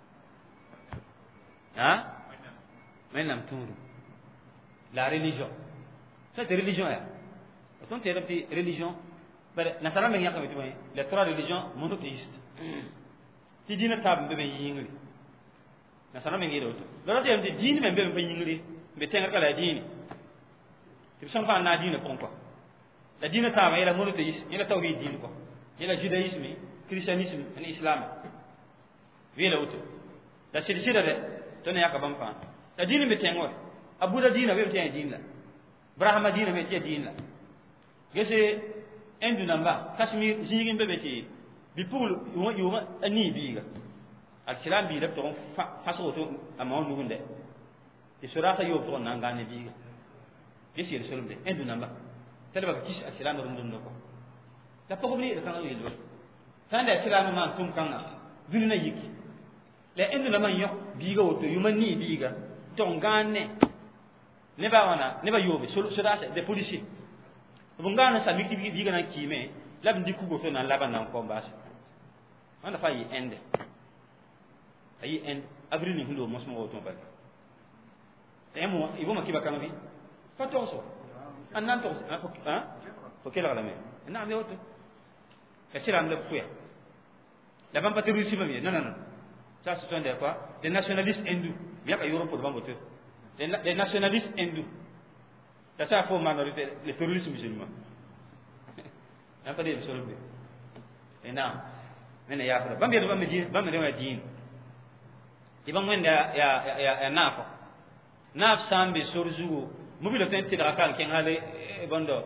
ha wẽnnaam tũudum la religion ça c'est religion ya tõnd tɩ yeelame tɩ religion bare nasara meng yãkame tɩ bõe les trois religions monothéistes tɩ diinã taab n be me yĩngri nasara meng yeela woto la ra tɩ yeelame tɩ diin me n be me pa yĩngri n be tẽngr ka la a diini tɩ b sõn fãa na diinã pʋgẽ kɔa la diinã taabã yeela monothéisme yeela tawhid diin kɔa yeela judaïsme christianisme ni islam yeela woto la sɩd sɩda dɛ tõnd yãka bãmb fãa la diin me tẽng wa a buda diinã be tɩ ya diin la brahma diinã me tɩ ya diin la gese hindu namba kashmir zĩig n be be tɩ bipugl yʋʋmã a nii biiga alsilam biigã b tʋg n fãsg woto a mao nugẽ dɛ tɩ soraasã yoob tʋg n na n gãan ne biiga ges yel solemde hindu namba tɛlba ka kis alsilam rũndumda kɔ la pʋgb ne yel-kãngã yel woto sã n da alsilamã maan tʋm kãngã dũni na yiki la hindu nambã n yõk biiga woto yʋʋmã nii biiga tʋg n gãan ne nebã wãna nebã yoobe sodaasã de policier b n gãan n sa mik tɩ biigã na n kiime la b n dɩk kugo to na n laba n na n kõ n baasa wãnda fãa yɩ ẽnde a yɩ ẽnd abril ning sẽn loog mosmã woto bala y bõma kɩba kãng bɩ pa togso a na n togs fo kelg lame naam ya woto la sɩram la b koya la bãmb pa terrorisme me non non non ça ce sont des quoi des nationalistes hindous b yãka Europe d bãmb woto des nationalistes hindous la ça faut minorité les terroristes musulmans n'a pas de solution et non mais ne yaafra bãmb yel bãmb diin bãmb ne wa diin tɩ bãmb wẽnda ya ya naafɔ naaf sã n be sor zugu mobila tõe n tɩdga kaal kẽng hal bõndo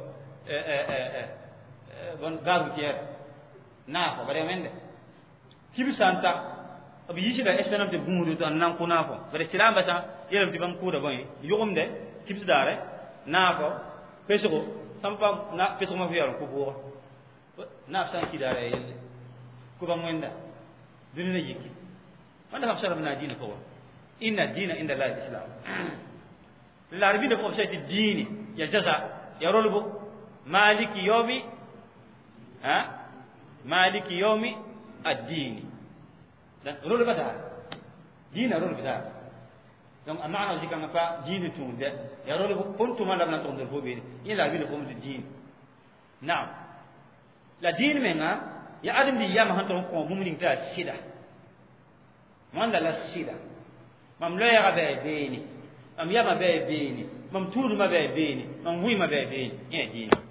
gaz routière naafɔ bara wẽnde kib sã n ta b yɩsda espẽnam tɩ bũudu tɩ n na n kʋ naafɔ bara sɩlaambã sã yeelame tɩ bãmb kʋʋda bõe yʋgemde kibsdaare naafɔ pesgo sãn pa pesgmã fɩ yaool n kʋ vʋʋga naaf sã n kidaara ya yelle kʋ bãmb wẽnda dũni na yiki wãnda fãb sarb na a diinã pʋgẽ inna diina inda allahi lislam la arbɩɩda pʋgẽ sã tɩ diini ya jaza ya rolbo maliki yomi maliki yomi addiini rolba daar diinã rolb daar donc a maana zikãngã pa diini tũudɛ ya rolb pʋn tʋma la b na n tʋg n dor fo beene yẽ la arbɩɩda pʋgẽ tɩ diin naam la diin menga ya adam bɩ yamã sẽn tʋg n kõ bũmb ning tɩ a sɩda wãnda la sɩda mam loɛɛgã bɩ a beene mam yamã bɩ a beene mam tuudmã bɩ a beene mam wɩɩmã bɩ a beene yẽ a diin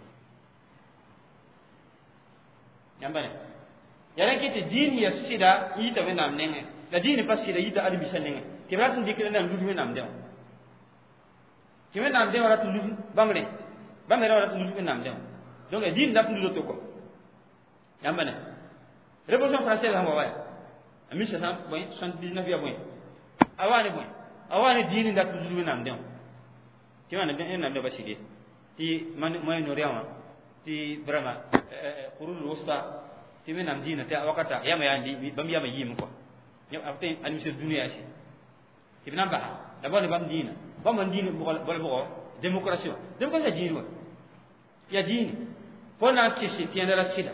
yãmba ne ya rẽ kɩ tɩ diin ya sɩda n yita wẽnnaam nengẽ la diin pa sɩda yita adem-biisã nengẽ tɩ b rat n dɩk wẽnnaam lud wẽnnaam dẽ wã tɩ wẽnnaam dẽ wã rat n lud bãmb rẽ bãmb ra rat n lud wẽnnaam dẽ wã donc a diin dat n lud to kɔ yãmba ne révolution française sãn wa wa a mille sept cent soixante-dix-neuf ya bõe a wa ne bõe a wa ne diin n dat n lud wẽnnaam dẽ wã tɩ wãna wẽnnaam dẽ ba sɩd ye tɩ moyen-orient wã tɩ brama qurun wusta tɩ wẽnnaam diinã tɩ wakata yama yaa bãmb yama yiime kɔ a nimsd dũniyã sɩ tɩ b na n basa la bõe ne bãmb diinã bãmb n diin bɔlbʋgɔ démocratie wã démocratie ya diin wa ya diini fo na n tɩsɩ tɩ yẽnda la sɩda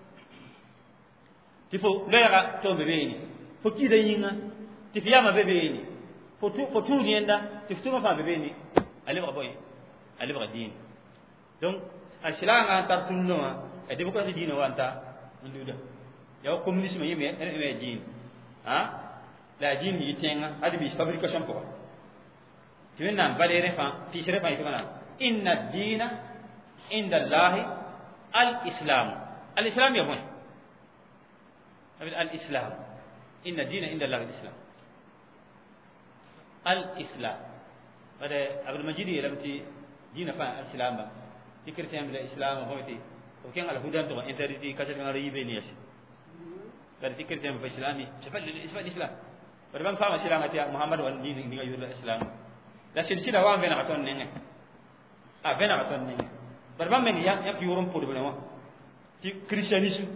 tɩ fo loɛɛga tɩ f be beene fo kiida yĩnga tɩ f yama be beene fo tũud yẽnda tɩ f tʋmã fãa be beene a lebga bõe a lebga diin donc a sɩlaangã n tar tũndã wã a démocratie diinã wa n ta n luda ya wa communisme yẽ me a diin la a diin yɩ tẽngã adem-biis fabrication pʋga tɩ wẽnnaam baleerẽ fãa tɩɩsrẽ fãa yetɩ inna diina inda allahi al islam al islam ya bõe الإسلام إن الدين عند الله الإسلام الإسلام هذا أبو المجيد لم تي دين فان الإسلام تكرت من الإسلام هو تي o ken al hudan to interiti kaset ngara yibe ni yasi dari fikir tem fa islami sifat sifat islam bar bam fama islam ati muhammad wa dini ni ngayu islam la sin sida wa bena aton nenge a bena aton nenge bar bam men ya ya yurum pour bena wa ci christianisme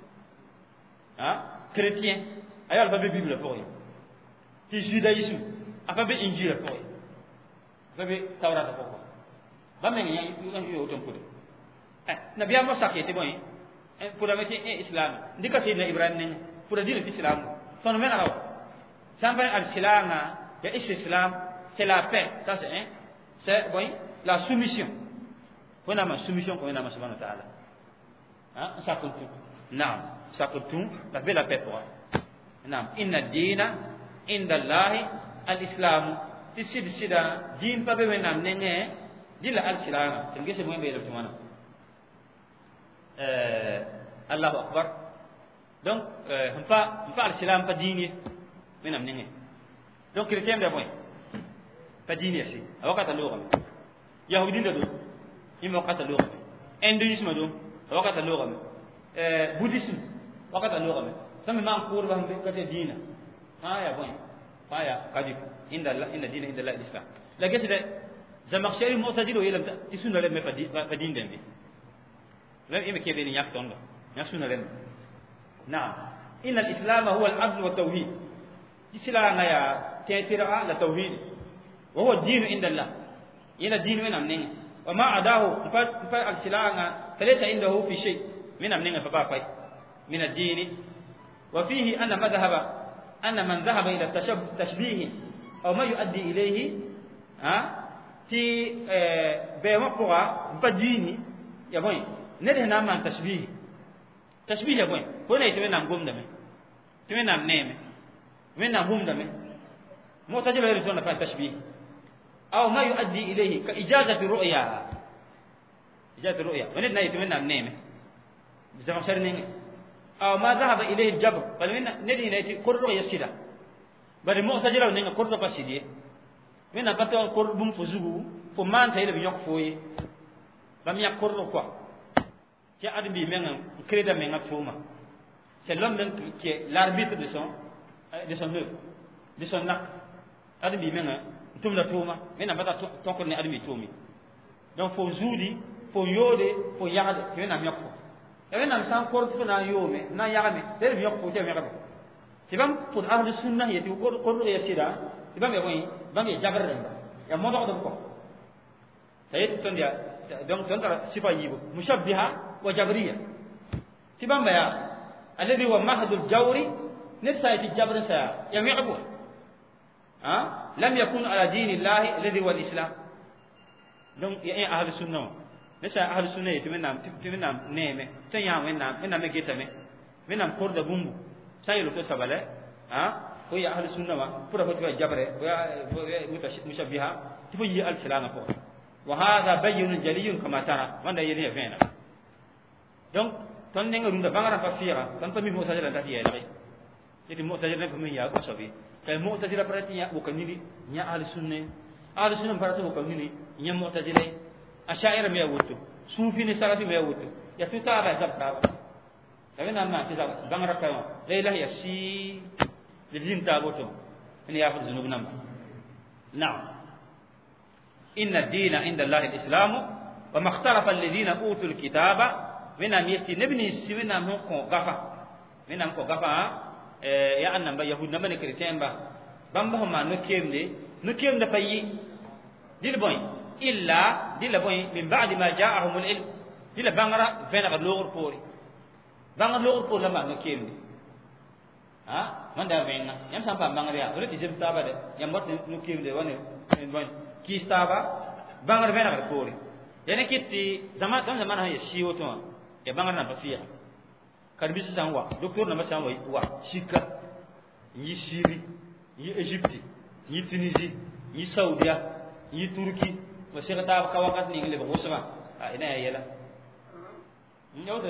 ah chrétien ayal ba be bible pour ci judaïsme afa be injil pour ba be tawrata pour ba men ya yu otom pour eh nabiya mo sakete boy pour la métier islam ndika sayyidina ibrahim ne pour dire l'islam son men araw sans faire al-islam ya islam c'est la paix ça c'est hein c'est bon la soumission on a ma soumission qu'on a ma subhanahu wa ta'ala hein ça compte naam ça compte la paix la paix pour naam inna ad-dina inda allahi al-islam tisid sida din pa be wenam nenge dila al-islam ngese mo be le tumana euh Allahu akbar donc euh on pas on parle l'islam pas dini menam nenge donc chrétien de boy pas dini asi awakata lugha yahudi ndo imo kata lugha hinduisme do awakata lugha euh bouddhisme awakata lugha sama ma ko ba mbe kata dina aya boy aya kadi inda Allah inna dina inda Allah islam la gese zamakhshari mu'tazili yelam tisuna le me pas dini dembi لم يمكن بين يقطن يسون لنا نعم إن الإسلام هو العدل والتوحيد الإسلام يا تيترا للتوحيد وهو الدين عند الله إن الدين من أمنه وما عداه فالإسلام فليس عنده في شيء من أمنه فبافي من الدين وفيه أن مذهب أن من ذهب إلى التشبيه أو ما يؤدي إليه ها في بمقرى بديني يا بوي nede na man tashbih tashbih ya boy ko ne tebe nam gomda me tebe nam neme me nam gomda me mu'tazila yari tona fa tashbih aw ma yuaddi ilayhi ka ijazati ru'ya ijazati ru'ya wani na tebe nam neme zama sharne aw ma dhahaba ilayhi al-jabr bal min nede ne ko ru'ya sida bal mu'tazila ne ko ru'ya pasidi me na bato ko bum fuzugu fo man tayle bi yok foye bam yak ko ru'ya qui a admis même crédit même à Touma. C'est l'homme même qui est l'arbitre de son de son œuvre, de son acte. Admis même tout le Touma, mais n'a pas tant qu'on est admis Toumi. Donc faut zoudi, faut yode, faut yarde, tu n'as mieux. Et même sans corps tu n'as yome, n'a yarme, c'est mieux pour te mettre. C'est pas pour avoir le sunna, il y a du corps corps et sida, c'est pas mais oui, bah mais jabber. Il y a mon ordre de quoi. Ça y est, tu dis donc donc c'est pas yibo mushabbiha wa jabriya tibamba ya alladhi wa mahdul jawri nafsa fi jabr sa yami'u ha lam yakun ala din allah alladhi wa al-islam donc ya ahli sunna nasa ahli sunna timenam timenam neme tanya wenam menam getame menam korda bumbu saylo to sabale ha ko ya ahli sunna wa pura ko jabre wa mushabbiha tifu yi al-islam ko وهذا بين جلي كما ترى من يري فينا donc ton nenga runda bangara fasira tan pami mu'tazila tadi ya dai jadi mu'tazila ko mi ya ko sabi kay mu'tazila parati ya ko kanini nya ahli sunne ahli sunne parati ko kanini nya mu'tazila ashaira me wutu sufi ni salafi me wutu ya tuta ba zabta daga nan ma tiza bangara kayo leila ya si lidin taboto ni ya fa zunubnam na'am إن الدين عند الله الإسلام وما اختلف الذين أوتوا الكتاب من أن يأتي نبني سمنا مكو غفا من أمكو غفا يا أنم يهود نبني كريتين با بامبهم ما نكيم دي نكيم ده فاي دي لبوين إلا دي لبوين من بعد ما جاءهم العلم دي لبانغرا فين غلوغر بوري بانغر لوغر بور لما نكيم دي ها من ده فينا يم سامبا بانغريا ولا دي جيم تابا ده يم بوت نكيم دي واني وين kistaba bangar bena gar kori yana kitti zaman dan zaman ha yashiwo to ya bangar na bafiya karbi su sanwa docteur na masan wai wa shika yi shiri yi egypte yi tunisie yi saudiya yi turki wa shirata ka wakat ni ngile ba usma a ina ya yela nyoda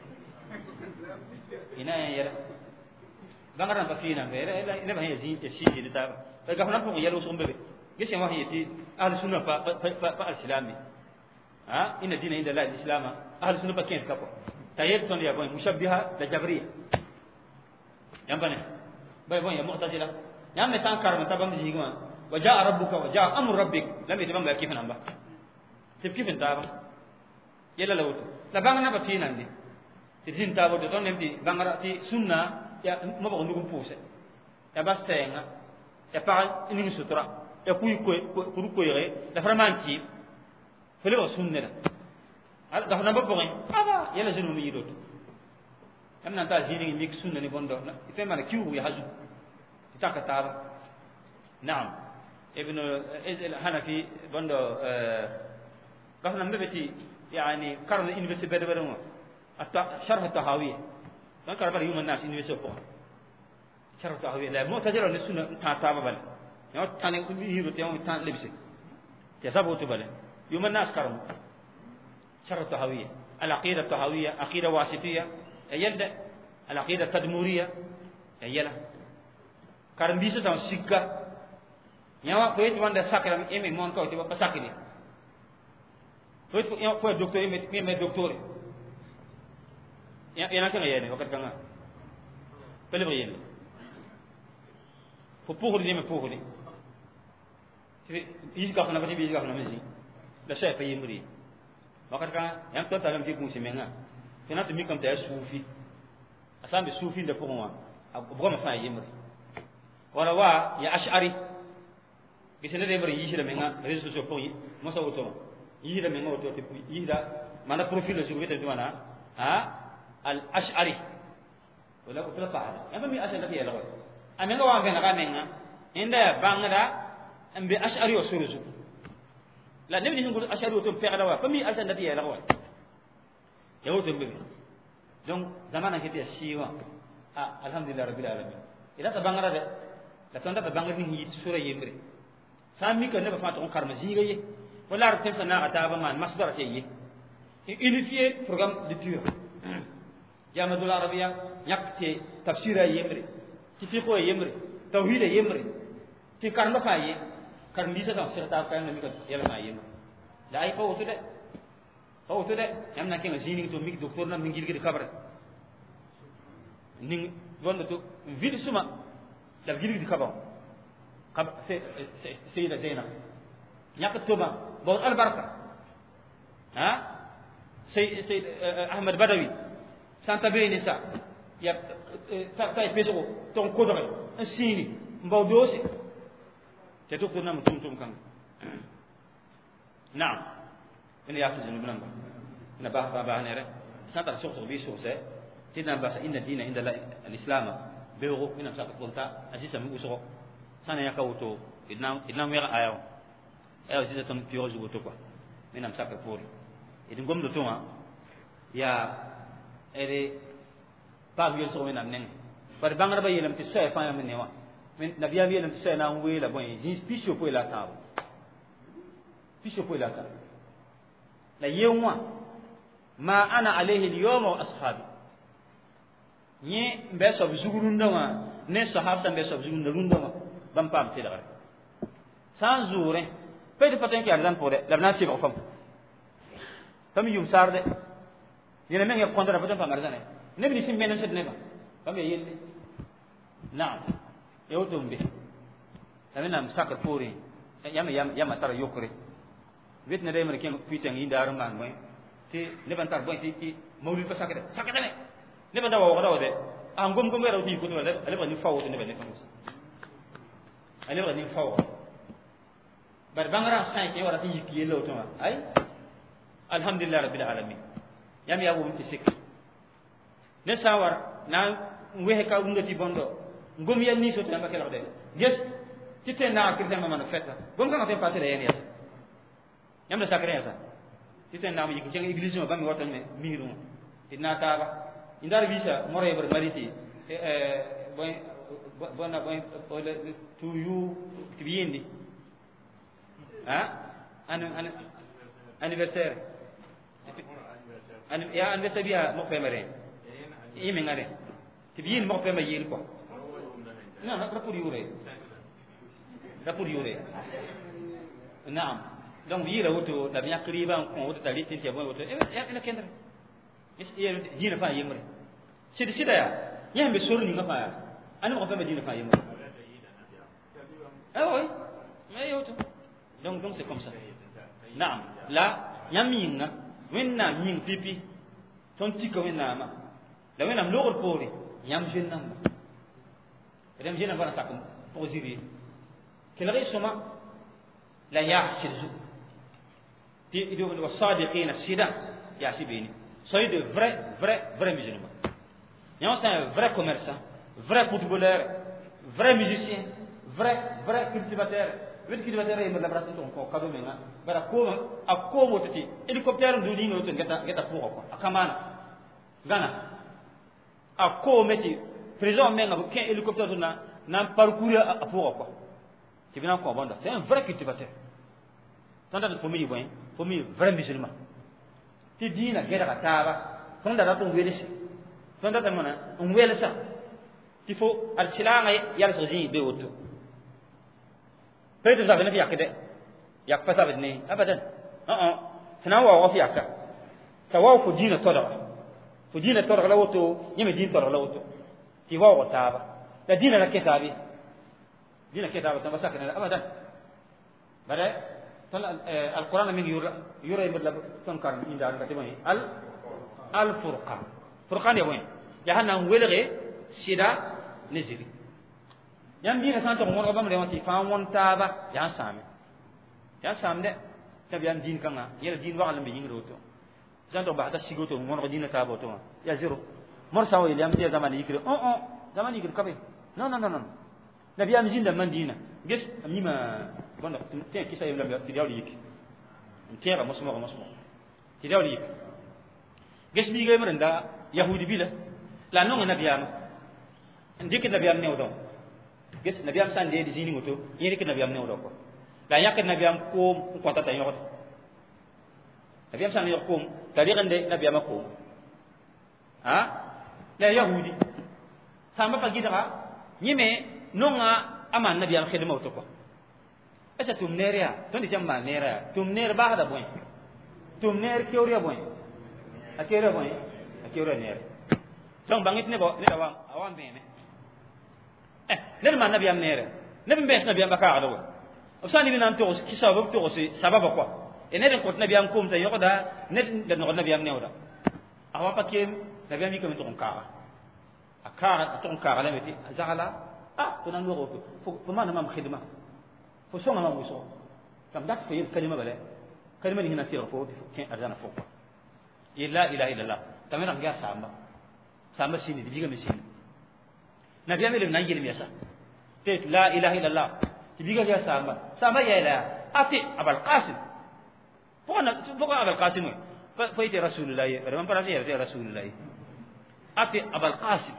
ina ya yela bangar na bafiya na ila ila ba yazi yashiri ta ba ga hana ko yelo so mbebe gese ma hiyati ahli sunna fa fa fa al-islami ha inna dina inda la al-islam ahli sunna pa ken ka ko tayeb ton ya boy mushabbiha da jabriya yambane bay boy ya mu'tazila yamme san karma tabam jigma wa jaa rabbuka wa jaa amru rabbik lam yatbam ba kifan amba tib kifin taba yela lawto la bangana ba tinandi tidin taba do ton nemti bangara ti sunna ya mo ba ndugum puse ya bastenga ya pa ini sutra ya kuy ko kuru ko yere da framanti fele ba sunna ala da na ba ko aba yela jenu mi yidot am nan ta jini mik sunna ni bondo ife mana kiwu ya haju taka taba naam ibn al-hanafi bondo قفنا مبتي يعني قرن إنفس بدبرنا شرح التهاوية ما كان بره يوم الناس إنفس فوق شرح التهاوية لا مو تجرا نسون تاتابا بل يوم تاني يهيرو تيوم تان لبسه يسابو تبله يوم الناس كرم شرح التهاوية العقيدة التهاوية عقيدة واسطية يلد العقيدة التدمورية يلا كرم بيسو تام سكة يوم كويت واندا سكرم إمي مون كويت وبا سكني كويت يوم كويت دكتور إمي إمي دكتور يا يا نكمل يعني وقت كنا بلي بيجي فبوه دي مبوه دي يجي كافنا بدي بيجي كافنا مزي لا شيء في يمري وقت كنا يوم توت تعلم تيجي كونسيمنا كنا تمي كم تيجي سوفي أسام بسوفي ده فوقنا أبغى ما فاي يمري ولا وا يا أشعري كيسنا ده يمري يجي لمنا رئيس سوفي ما سووا توما يجي لمنا وتو تبي يجي ده mana profil lo sugu itu mana ha al ash'ari wala ko tala faada yamba mi asal tafiya lawa amenga wa ngana kamenga inda bangada ambe ash'ari o suruzu la nabi ni ngul ash'ari o to pe adawa fami asal tafiya lawa yawo to mbe donc zamana kete shiwa ah alhamdulillah rabbil alamin ila ta bangara de la tonda ta bangara ni sura yemre sami kan ne ba fata on karma jiga ye wala artem sana ata ba man masdar te ye unifié programme de lecture jamadul arabia yakte tafsira yemre ci fiqo yemre tawhid yemre ci karma faye karma bisa ta sirta ka na mi ko yela ma yemre la ay ko to de ko to de yam na kenga jini to mi docteur na mi ngir gi kabar ning wondo to vide suma la ngir gi kabar kab c'est sayyida zainab yak to ba bo al baraka ha سي سي احمد بدوي سانتا بيني سا يا تاي بيسو تون كودري سيني مباو دوسي تي دكتور نام توم توم كان نعم ان يافز بن بنبا ان با با با نره سانتا سوق سوق بيسو سي تينا باس ان الدين عند الاسلام بيرو من ساق كونتا اسيسا مي وسو سانا يكاوتو ادنا ادنا ميرا ايو ايو سيسا تون بيوزو وتو كوا من ساق فوري idin gom do tuma ya ere pa wiel so menam nen par bangara ba yelam ti sai fa yam newa men nabiya yelam ti sai na wela bon his pisho ko la tawo pisho ko la ta la yewa ma ana alayhi al-yawma wa ashabi ni mbe so zugurun dawa ne sahab sa mbe so zugurun dawa bam pam ti daga san zure pe de paten ki arzan pore la na sibo fam tam yum sarde yene men ya kontra patam pangarzane ne bi sim menan sed neba kam ya yelle naam yawtum bi amina msakar puri yam yam yam tara yokre wit ne remer ken pitang indar man moy ti ne ban tar boy ti ti mawlid pa sakade sakade ne ne ban dawa wada wade am gom gom wera ti ko wala ale ban ni fawo ne ban ne famus ale ban ni fawo bar bangara sai ke wara ti yiki lo to ay alhamdulillah rabbil alamin yam ya wo mti sik ne sawar na wehe ka ngati bondo ngom ya ni so tamba kala de yes ci te na kirte ma man feta gom ka ngate passer yen ya yam na sakre ya sa ci te na mi ci église ma bam wotan me miru ina ta ba indar visa more ber mariti eh boy bona boy to you tibindi ha an an anniversaire an ya an sabia mo femere imi ngare tibiin mo fema yel ko non na pour yure da pour yure naam donc yira woto da biya kriba ko woto tali tin tiabo woto e ina kendre ye dina fa yemre sida sida ya yambe sorni nga fa ya ani ko fa dina fa yemre ah oui mais yoto donc donc c'est comme ça naam la yaminga wenna min pipi ton tika wenna ma la wenna logol pore yam jennam redem jennam bana sakum posiri kila risoma la yahsizu ti ido wa sadiqina sida ya sibini soyez de vrais vrais vrais musulmans ñoo c'est un vrai commerçant vrai footballeur vrai musicien vrai vrai cultivateur wet cultivateur e la braton ton ko kado menga bara ko akko motati hélicoptère ndu dino to geta geta ko ko akamana gana akko meti prison menga ko ken hélicoptère na nan parcourir a pour ko ti bina ko banda c'est un vrai cultivateur tanda de famille boy famille vrai musulman ti dina gera kataba tanda da to welisi tanda da mana on welisa ti fo al silanga yalla so jini be woto peut-être ça venait yakde yak fa sabit ni abadan ah ah sana wa wa fi yakka tawaw fu dina toda fu dina toda la woto yime dina toda la woto ti wa wa taba la dina la kitabi dina kitabi tamba sakana abadan bare tal alquran min yura yura ibla tankar inda ka timai al al furqan furqan ya boy jahanna welere sida nizili yam dina santo mo ngam re wati fa won taba ya same ya samde tabi yam din kanga yela din wa alam bi ngiro to santo ba ta sigoto mo ngam dina taba to ya zero mor sawo yam dia zaman yikre on on zaman yikre kabe non non non nabi am jinda man dina gis amima bon te ki say lam ti dawli yik tiara mosmo mosmo ti dawli yik gis bi ngay mrenda yahudi bi la la non nabi am ndik nabi am new do gis nabi am sande di zini moto yiri ke nabi am new do ko la yak nabi am ko ko tata yo nabi am sande yo ko tari gande nabi am ko ha la yahudi sama pagi dara nyime nonga aman nabi am khidma to ko esa tum neria ton di jamma neria tum ner ba da boy tum ner kewria boy akere boy akere ner donc bangit ne bo ne da wam awam be ne eh ne man nabi am nere ne be nabi am baka do o sani bin am to ki sabab to si sababa ko e ne den ko nabi am kum ta yoda ne den no nabi am newda awa pakem nabi am ko to ka akara to ka la meti zagala ah to nan wo ko fo man mam khidma fo so ma muso kam dak fo yeb kalima bale kalima ni hina tiro fo ken arzana fo ko illa ilaha illallah tamira ngia samba samba sini diga mi sini nabi amele nan yele mesa te la ilaha illallah diga ya samba samba ya ila ati abul qasim pona poko abul qasim fa ite rasulullah ram para ya rasulullah ati abul qasim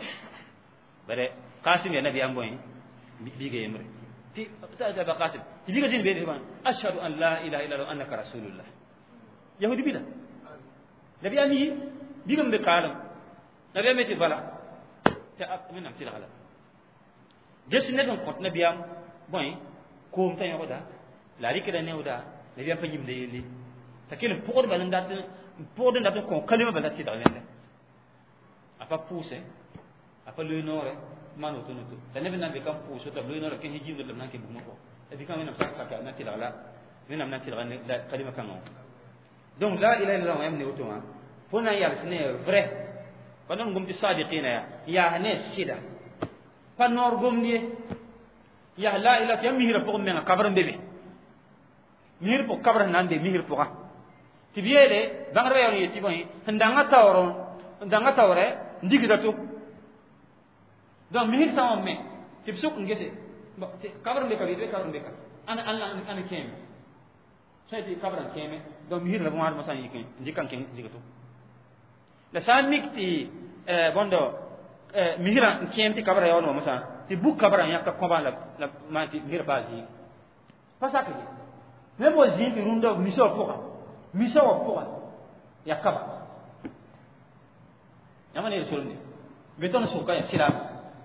bare qasim ya nabi amboy diga yemre ti ta abul qasim diga sin be ban ashhadu an la ilaha illallah annaka rasulullah yahudi bila nabi ami digam be kalam nabi ami ti bala ta amina ti dala jesu ne don kot nabi am boy ko mta yo da la rikira ne oda nabi am fanyim de yeli ta kele pour balan dat pour de dat ko kalima bala ti dala ne apa pousse apa le nore manu to nuto ta nabi nabi kam pousse ta le nore ken hijim de nan ke bu mako e bi kam ina sa sa ka na ti dala minam nan ti dala ne kalima kan donc la ilaha illallah wa yamni utuma fona ya sene vrai panon gum ti sadiqina ya ya ne sida panor gum ni ya la ilaha ya mihira po men kabran bebe mihir po kabran nan de mihir po ka tibiele bangare yo ni tiboy ndanga tawro ndanga tawre ndigi datu donc mihir sa me tibsuk ngese kabran be ka be kabran be ka ana ana ana kem sai ti kabran keme donc mihir la mo masan yikin ndikan ken zigato la san mikti eh bondo eh mihira kemti kabra yawo masa ti buk kabra yakka komba la la manti mihir bazi pasake ne bo zinti rundo miso foka miso foka yakka yamane rasulni beton suka ya silam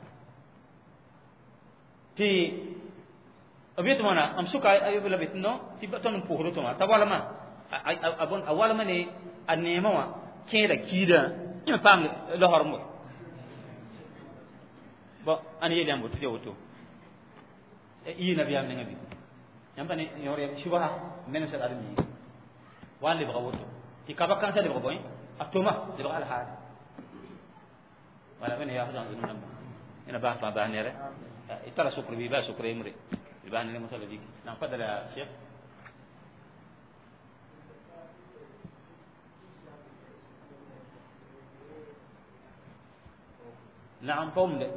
ti abitu mana am suka ayu bela betno ti beton pohro to ma tawala ma abon awala mane anema wa kẽeda kiida yẽ me paam lahor mo bo an yel yãmb tɩ woto yɩ nabiyam nengã bɩ yãmb pa ne yõor subaha menes ad mi wa n lebga woto tɩ ka ba kãnsa lebg bõe a tʋma lebg alhaali wala wẽnna yaa fo zãng zũnum namba ẽna baas fãa baas nere y tara sʋkr bɩ baa sʋkr yembre y baas nere mosala bɩk nan pa dala chef نعم قوم ده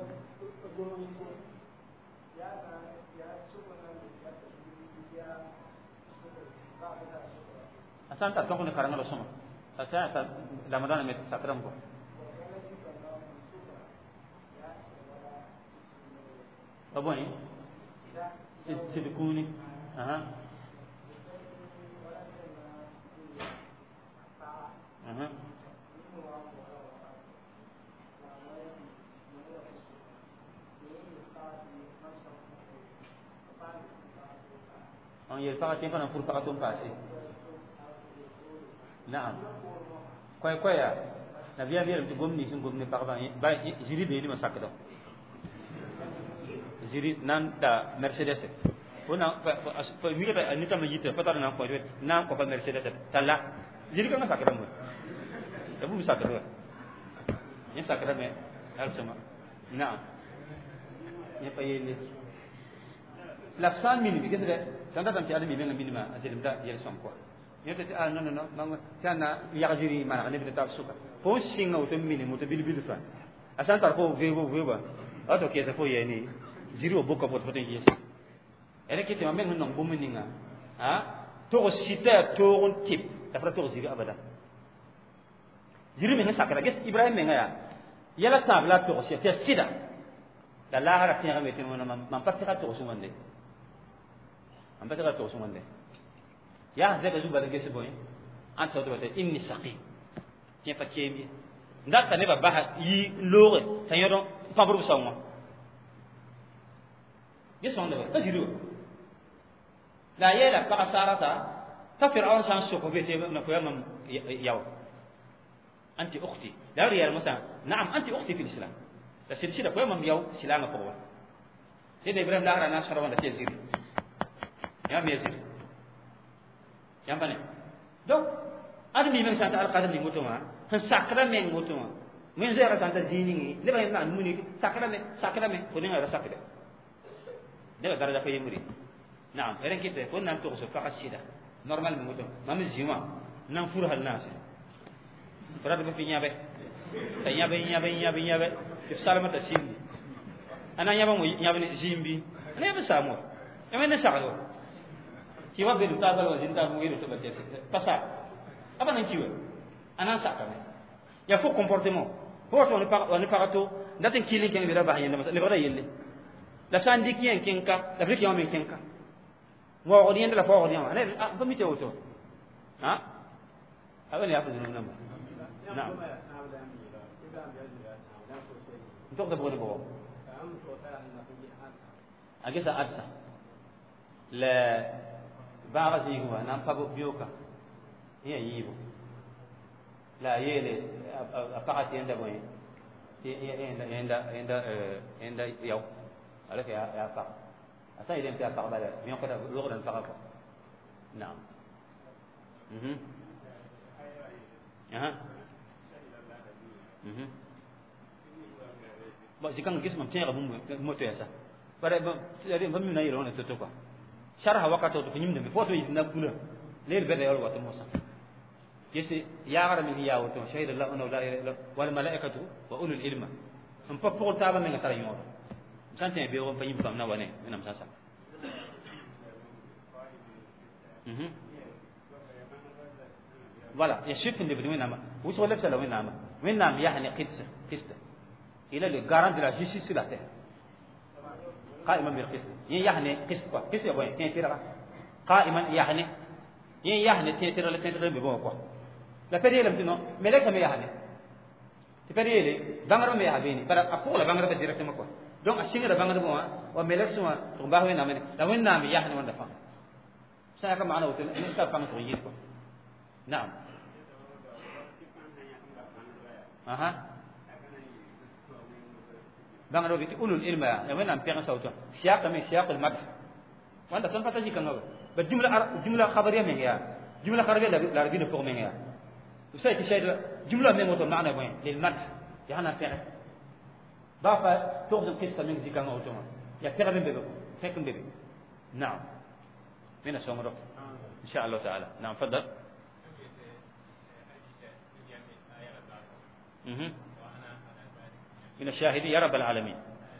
أسان تكون كارنا لسما أسان تا رمضان مت سكرم كو أبوي سيد سيدكوني أها أها on yel pa tin kana fur pa ton passé naam koy koy ya na biya biya ti gomni sun gomni pa ba ba jiri be ni masakdo jiri nan da mercedes ona pa mi ka ani ta majita pa ta na ko na ko pa mercedes tala jiri ka na sakdo mo e bu sakdo ni sakdo me al sama naam ni pa yele l'afsan minimi qu'est-ce que quand tu as mis bien le minima c'est le temps il son quoi il te ah non non non non ça na yagiri mana ne bita suka po singa o te minimo te bil bil fa asan tar ko vevo vevo auto che se foi ni zero boka pot pot yes ere kiti ma men non bomu ninga ha to sita to on tip da fra to ziri abada ziri men sakara ges ibrahim men ya yala tabla to sita sida da la hara tiya metin wona man patira to so mande am patira to so mande ya zaka zuba da gese boy an so to inni saqi tiya pa kemi ndaka ne ba ba yi lore tanyodo pa buru sawo yes on da ziri la yela pa sarata ta fir'aun san so ko bete na ko yamam yaw anti ukhti la riyal musa na'am anti ukhti fi al-islam la silsila ko yamam yaw silama ko wa sede ibrahim la rana sara wala teziri ya mezir ya bane donc admi men santa al-qadim ni mutuma han sakra men mutuma men zera santa zini le bay nan muni sakra men sakra men ko ni ngara sakra de daraja ko yemuri نعم إذا كده قلنا أن تغسل فقط سيدا نورمال بموتو ما من زيما ننفرها الناس فرد بفي نيابه نيابه نيابه نيابه نيابه كيف سالمة تسيم أنا نيابه مو نيابه زيمبي أنا نيابه سامور أنا نساعده كيف بدو تابع لو زين تابع مغير تبى تيسي بسا أبى ننتيوه أنا ساكنه يا فوق comportement هو شو نبقى ونبقى تو داتن كيلين كان بيرا بحيان لما نبغى يلي لا ساندي كيان كينكا لا فريق يوم كينكا وغدين لا فوغدين انا فميتي اوتو ها هذا اللي يحفظ لنا نعم انتو تبغوا تبغوا اجلس ادسا لا بعضي هو انا فابو بيوكا هي ييبو لا يلي فقط عند بوين عند عند عند عند يو عليك يا يا فقط أتى إذا أنت أقرب على مين قد لغة الفقر نعم اها اها اها بس كان الجسم متين غبون موتو يسا بعد بعد بمن نايرون تتوقع شرح وقته تفهم من فوتو يدنا كله ليل بدأ يقول وقت موسى يسي يا غرام هي أوتو شهيد الله أنه لا إله إلا والملائكة وأولو العلم هم بقول تابع من ترى يوم كانت بيوم فيم فمنا ونه من أمساسا. اها. ولا يشوف إن بدون نام. وش ولا بسلا وين نام؟ وين نام يعني قدس قدس. إلى اللي قارن دلا جيسي سلاته. قائما بالقدس. يعني قدس قا قدس يا بوي تين تيرا. قائما يعني يعني تين تيرا لتين تيرا بيبغى قا. لا فريق لم تنو ملك ما يعني. تفريق لي بانغرام ما يهابيني. برا أقول بانغرام بديرك ما قا. donc a singa da bangada bo wa melek suma to ba we na mene da wen na mi yahni wanda fa sa ka maana wotel ni ka fang to yit ko naam aha bang ro biti ulul ilma ya wena ampianga sauto siyaqa min siyaqul madh wanda tan fataji kan no ba jumla jumla khabariya men ya jumla khabariya la la rabina pour men ya usay ti shayda jumla men moto maana boy lil madh ya hana fi'l ba fa toxum qissa min zikanga auto ya tira ben bebe fek bebe na'am من السمرة إن شاء الله تعالى نعم فضل من الشاهدين يا رب العالمين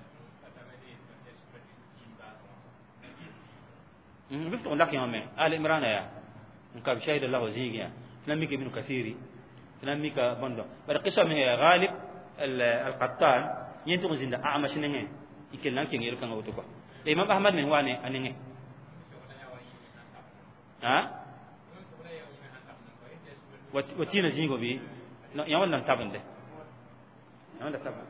بفتح لك يا أمي آل إمران يا نكاب شاهد الله وزيق يا نميك ابن كثيري نميك بندو بعد قصة من غالب القطان ينتقل زند أعمش نعه يكل نانك يركن أوتوكا الإمام أحمد من وانه أنه ها وتينا جينغو بي يوم لم تابن ده يوم لم تابن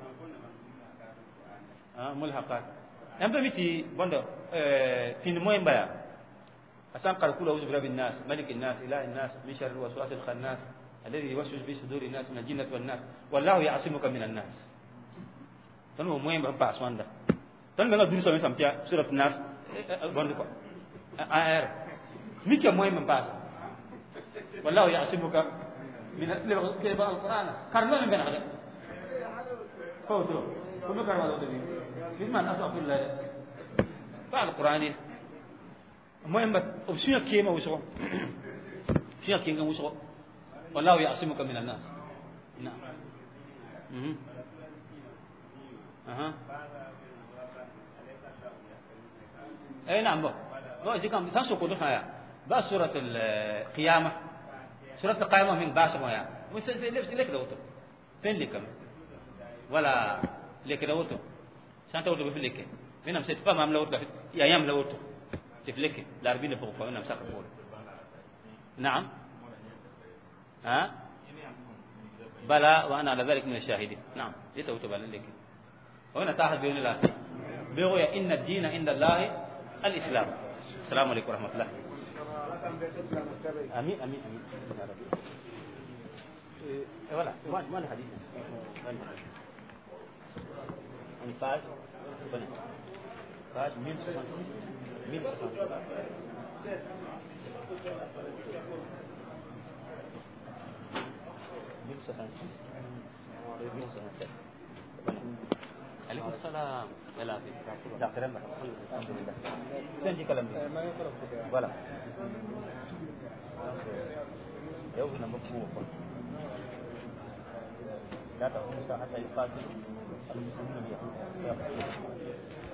ها ملحقات يوم بمتي بندو في نموين بيا أسان قال كل أعوذ برب الناس ملك الناس إله الناس من شر الوسواس الخناس الذي يوسوس في صدور الناس من الجنة والناس والله يعصمك من الناس تنو موين بمبا أسوان ده تنو بنا دون سوين سامتيا سورة الناس بندو كو آير ميكا موين بمبا والله يعصمك من القرآن كارلو من بنا هذا فوتو كم كارلو ده بيه بيسمان أسوأ في الله بعد القرآن المهم أبشر كيما وسوا شيء كيما وسوا والله يعصمك من الناس نعم اها اها اي نعم بقى بقى إذا كان بسان سوكو دخايا بقى سورة القيامة سورة القيامة من باس مويا وفين في نفس لك دوتو فين لكم ولا لك دوتو سانتا دوتو بفلك من أمسيت فما عم لوتو يا يام لوتو تفلك لاربين فوق فوق نعم ساق فوق نعم ها بلى وأنا على ذلك من الشاهدين نعم لتوتو بالك وهنا تاخذ بين الله بيقول إن الدين عند الله الإسلام السلام عليكم ورحمة الله أمين أمين أمين يا رب إيه ولا ما ما الحديث أنا فاج بنا فاج مين سبحان مين سبحان مين سبحان مين سبحان عليكم السلام يا لافي لا سلام الحمد لله تنجي كلام ما يقرأ ولا يوم نمكو لا تقوم حتى يقاتل المسلمين بيهم